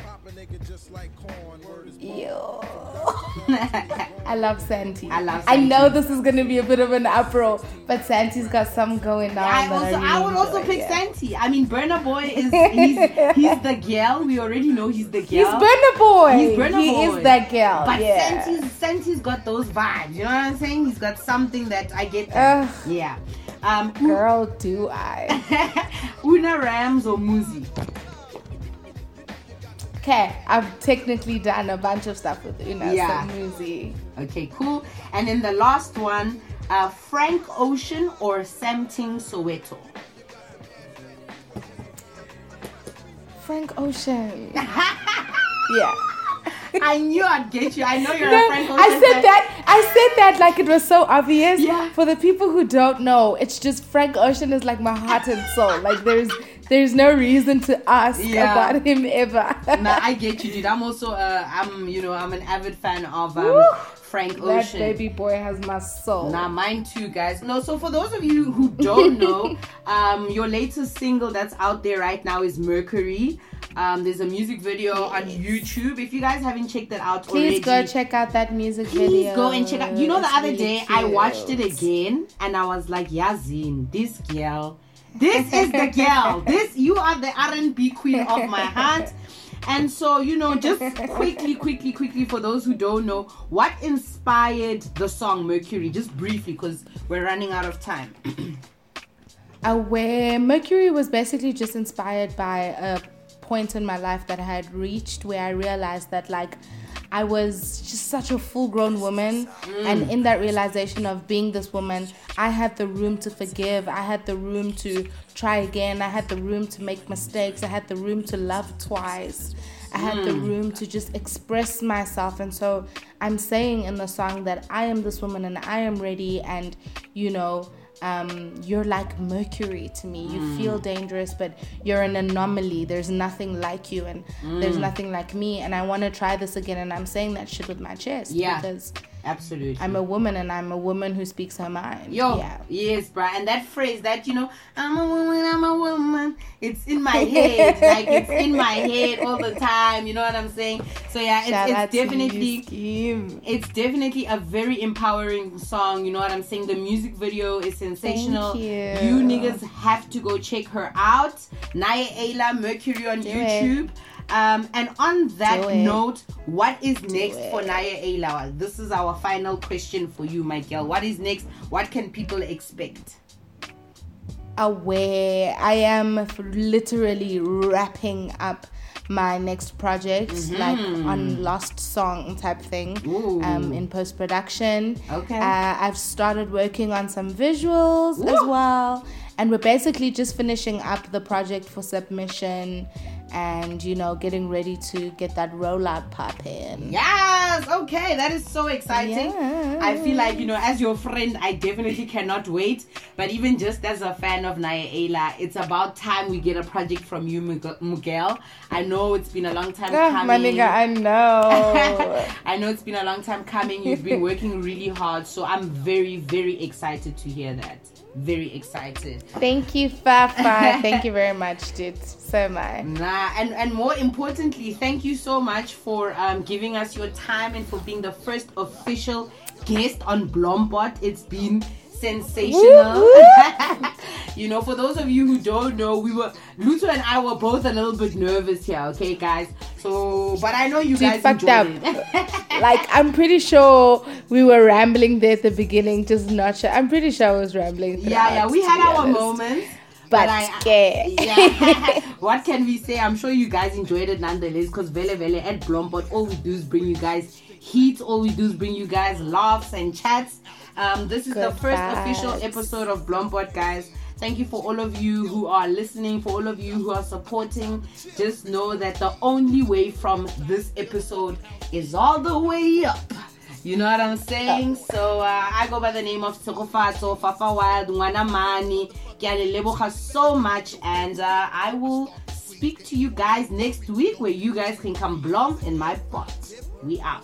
[SPEAKER 3] Yo. I love Santi.
[SPEAKER 1] I love
[SPEAKER 3] I
[SPEAKER 1] Santi.
[SPEAKER 3] know this is gonna be a bit of an uproar, but Santi's got some going on.
[SPEAKER 1] I
[SPEAKER 3] that
[SPEAKER 1] also,
[SPEAKER 3] really
[SPEAKER 1] I would also
[SPEAKER 3] enjoy,
[SPEAKER 1] pick
[SPEAKER 3] yeah.
[SPEAKER 1] Santi. I mean, Burna Boy is he's, he's the girl. We already know he's the
[SPEAKER 3] He's
[SPEAKER 1] girl.
[SPEAKER 3] Burna Boy.
[SPEAKER 1] He's Burna
[SPEAKER 3] he
[SPEAKER 1] Boy.
[SPEAKER 3] is that girl.
[SPEAKER 1] But
[SPEAKER 3] yeah.
[SPEAKER 1] Santi's Santi's got those vibes. You know what I'm saying? He's got something that I get. That.
[SPEAKER 3] Ugh.
[SPEAKER 1] Yeah. Um,
[SPEAKER 3] Girl, do I?
[SPEAKER 1] Una Rams or Muzi?
[SPEAKER 3] Okay, I've technically done a bunch of stuff with Una,
[SPEAKER 1] Yeah.
[SPEAKER 3] so Muzi.
[SPEAKER 1] Okay, cool. And then the last one, uh, Frank Ocean or Samting Soweto?
[SPEAKER 3] Frank Ocean. yeah.
[SPEAKER 1] I knew I'd get you. I know you're
[SPEAKER 3] No,
[SPEAKER 1] a Frank Ocean
[SPEAKER 3] I said
[SPEAKER 1] fan.
[SPEAKER 3] that. I said that like it was so obvious.
[SPEAKER 1] Yeah.
[SPEAKER 3] For the people who don't know, it's just Frank Ocean is like my heart and soul. Like there's there's no reason to ask
[SPEAKER 1] Yeah.
[SPEAKER 3] about him ever.
[SPEAKER 1] Nah, I get you, dude. I'm also, uh, I'm, you know, I'm an avid fan of um,
[SPEAKER 3] Woo!
[SPEAKER 1] Frank
[SPEAKER 3] That
[SPEAKER 1] Ocean.
[SPEAKER 3] baby boy has my soul.
[SPEAKER 1] Nah, mine too, guys. No, so for those of you who don't know, um, your latest single that's out there right now is Mercury. Um, there's a music video on YouTube. If you guys haven't checked that out
[SPEAKER 3] Please
[SPEAKER 1] already,
[SPEAKER 3] go check out that music
[SPEAKER 1] please
[SPEAKER 3] video.
[SPEAKER 1] go and check out. You know, the
[SPEAKER 3] It's
[SPEAKER 1] other
[SPEAKER 3] really
[SPEAKER 1] day I
[SPEAKER 3] cute.
[SPEAKER 1] watched it again and I was like, Yazin, this girl, this is the girl. This you are the R and B queen of my heart. And so, you know, just quickly, quickly, quickly, for those who don't know, what inspired the song Mercury? Just briefly, because we're running out of time.
[SPEAKER 3] Uh, where Mercury was basically just inspired by a point in my life that I had reached where I realized that like I was just such a full-grown woman,
[SPEAKER 1] Mm.
[SPEAKER 3] and in that realization of being this woman, I had the room to forgive, I had the room to try again, I had the room to make mistakes, I had the room to love twice, I had the
[SPEAKER 1] Mm.
[SPEAKER 3] room to just express myself. And so I'm saying in the song that I am this woman and I am ready, and you know, um, you're like Mercury to me. You
[SPEAKER 1] Mm.
[SPEAKER 3] feel dangerous, but you're an anomaly. There's nothing like you, and
[SPEAKER 1] Mm.
[SPEAKER 3] there's nothing like me. And I want to try this again. And I'm saying that shit with my chest.
[SPEAKER 1] Yeah.
[SPEAKER 3] Because
[SPEAKER 1] Absolutely.
[SPEAKER 3] I'm a woman, and I'm a woman who speaks her mind.
[SPEAKER 1] Yo,
[SPEAKER 3] Yeah.
[SPEAKER 1] yes, bruh. And that phrase that, you know, I'm a woman, I'm a woman. It's in my head. Like, it's in my head all the time. You know what I'm saying? So, yeah,
[SPEAKER 3] Shout
[SPEAKER 1] it's,
[SPEAKER 3] out
[SPEAKER 1] it's
[SPEAKER 3] to you,
[SPEAKER 1] definitely...
[SPEAKER 3] Scheme.
[SPEAKER 1] It's definitely a very empowering song. You know what I'm saying? The music video is sensational.
[SPEAKER 3] Thank
[SPEAKER 1] You
[SPEAKER 3] you.
[SPEAKER 1] niggas have to go check her out. Naya Ayla, Mercury on
[SPEAKER 3] Do
[SPEAKER 1] YouTube. Um, and on that
[SPEAKER 3] Do it.
[SPEAKER 1] note, what is next
[SPEAKER 3] it.
[SPEAKER 1] for Naya Ayla? This is our final question for you, my girl. What is next? What can people expect?
[SPEAKER 3] Aware. I am f- literally wrapping up my next project, like on Lost Song type thing,
[SPEAKER 1] Ooh.
[SPEAKER 3] um, in post production.
[SPEAKER 1] Okay.
[SPEAKER 3] Uh, I've started working on some visuals as
[SPEAKER 1] Woo.
[SPEAKER 3] well, and we're basically just finishing up the project for submission, and you know, getting ready to get that rollout popping.
[SPEAKER 1] Yes, okay, that is so exciting.
[SPEAKER 3] Yeah.
[SPEAKER 1] I feel like, you know, as your friend, I definitely cannot wait. But even just as a fan of Naya Ayla, it's about time we get a project from you, Mug- Miguel. I know it's been a long time
[SPEAKER 3] Ah,
[SPEAKER 1] coming.
[SPEAKER 3] my nigga, I know.
[SPEAKER 1] I know it's been a long time coming. You've been working really hard, so I'm very, very excited to hear that. Very excited.
[SPEAKER 3] Thank you, Fafa. Thank you very much, dude. So am I.
[SPEAKER 1] Nah, and, and more importantly, thank you so much for um, giving us your time and for being the first official guest on Blombot. It's been sensational.
[SPEAKER 3] Woo,
[SPEAKER 1] You know, for those of you who don't know, we were Luto and I were both a little bit nervous here, okay, guys? So, but I know you
[SPEAKER 3] Dude,
[SPEAKER 1] guys
[SPEAKER 3] fucked
[SPEAKER 1] enjoyed
[SPEAKER 3] up.
[SPEAKER 1] it.
[SPEAKER 3] Like, I'm pretty sure we were rambling there at the beginning, just not sure. I'm pretty sure I was rambling.
[SPEAKER 1] Yeah, yeah,
[SPEAKER 3] throughout,
[SPEAKER 1] we
[SPEAKER 3] to
[SPEAKER 1] had
[SPEAKER 3] be
[SPEAKER 1] our
[SPEAKER 3] honest.
[SPEAKER 1] moments.
[SPEAKER 3] But
[SPEAKER 1] I-
[SPEAKER 3] scared.
[SPEAKER 1] Yeah. What can we say? I'm sure you guys enjoyed it nonetheless, because Vele Vele at Blombot, all we do is bring you guys heat. All we do is bring you guys laughs and chats. Um, this is
[SPEAKER 3] Good
[SPEAKER 1] the first
[SPEAKER 3] vibes.
[SPEAKER 1] official episode of Blombot, guys. Thank you for all of you who are listening, for all of you who are supporting. Just know that the only way from this episode is all the way up. You know what I'm saying? So uh, I go by the name of Tsokofatso, Fafa Wild, Ngwana Mani. Ke a le leboga so much, and uh, I will speak to you guys next week where you guys can come blom in my pot. We out.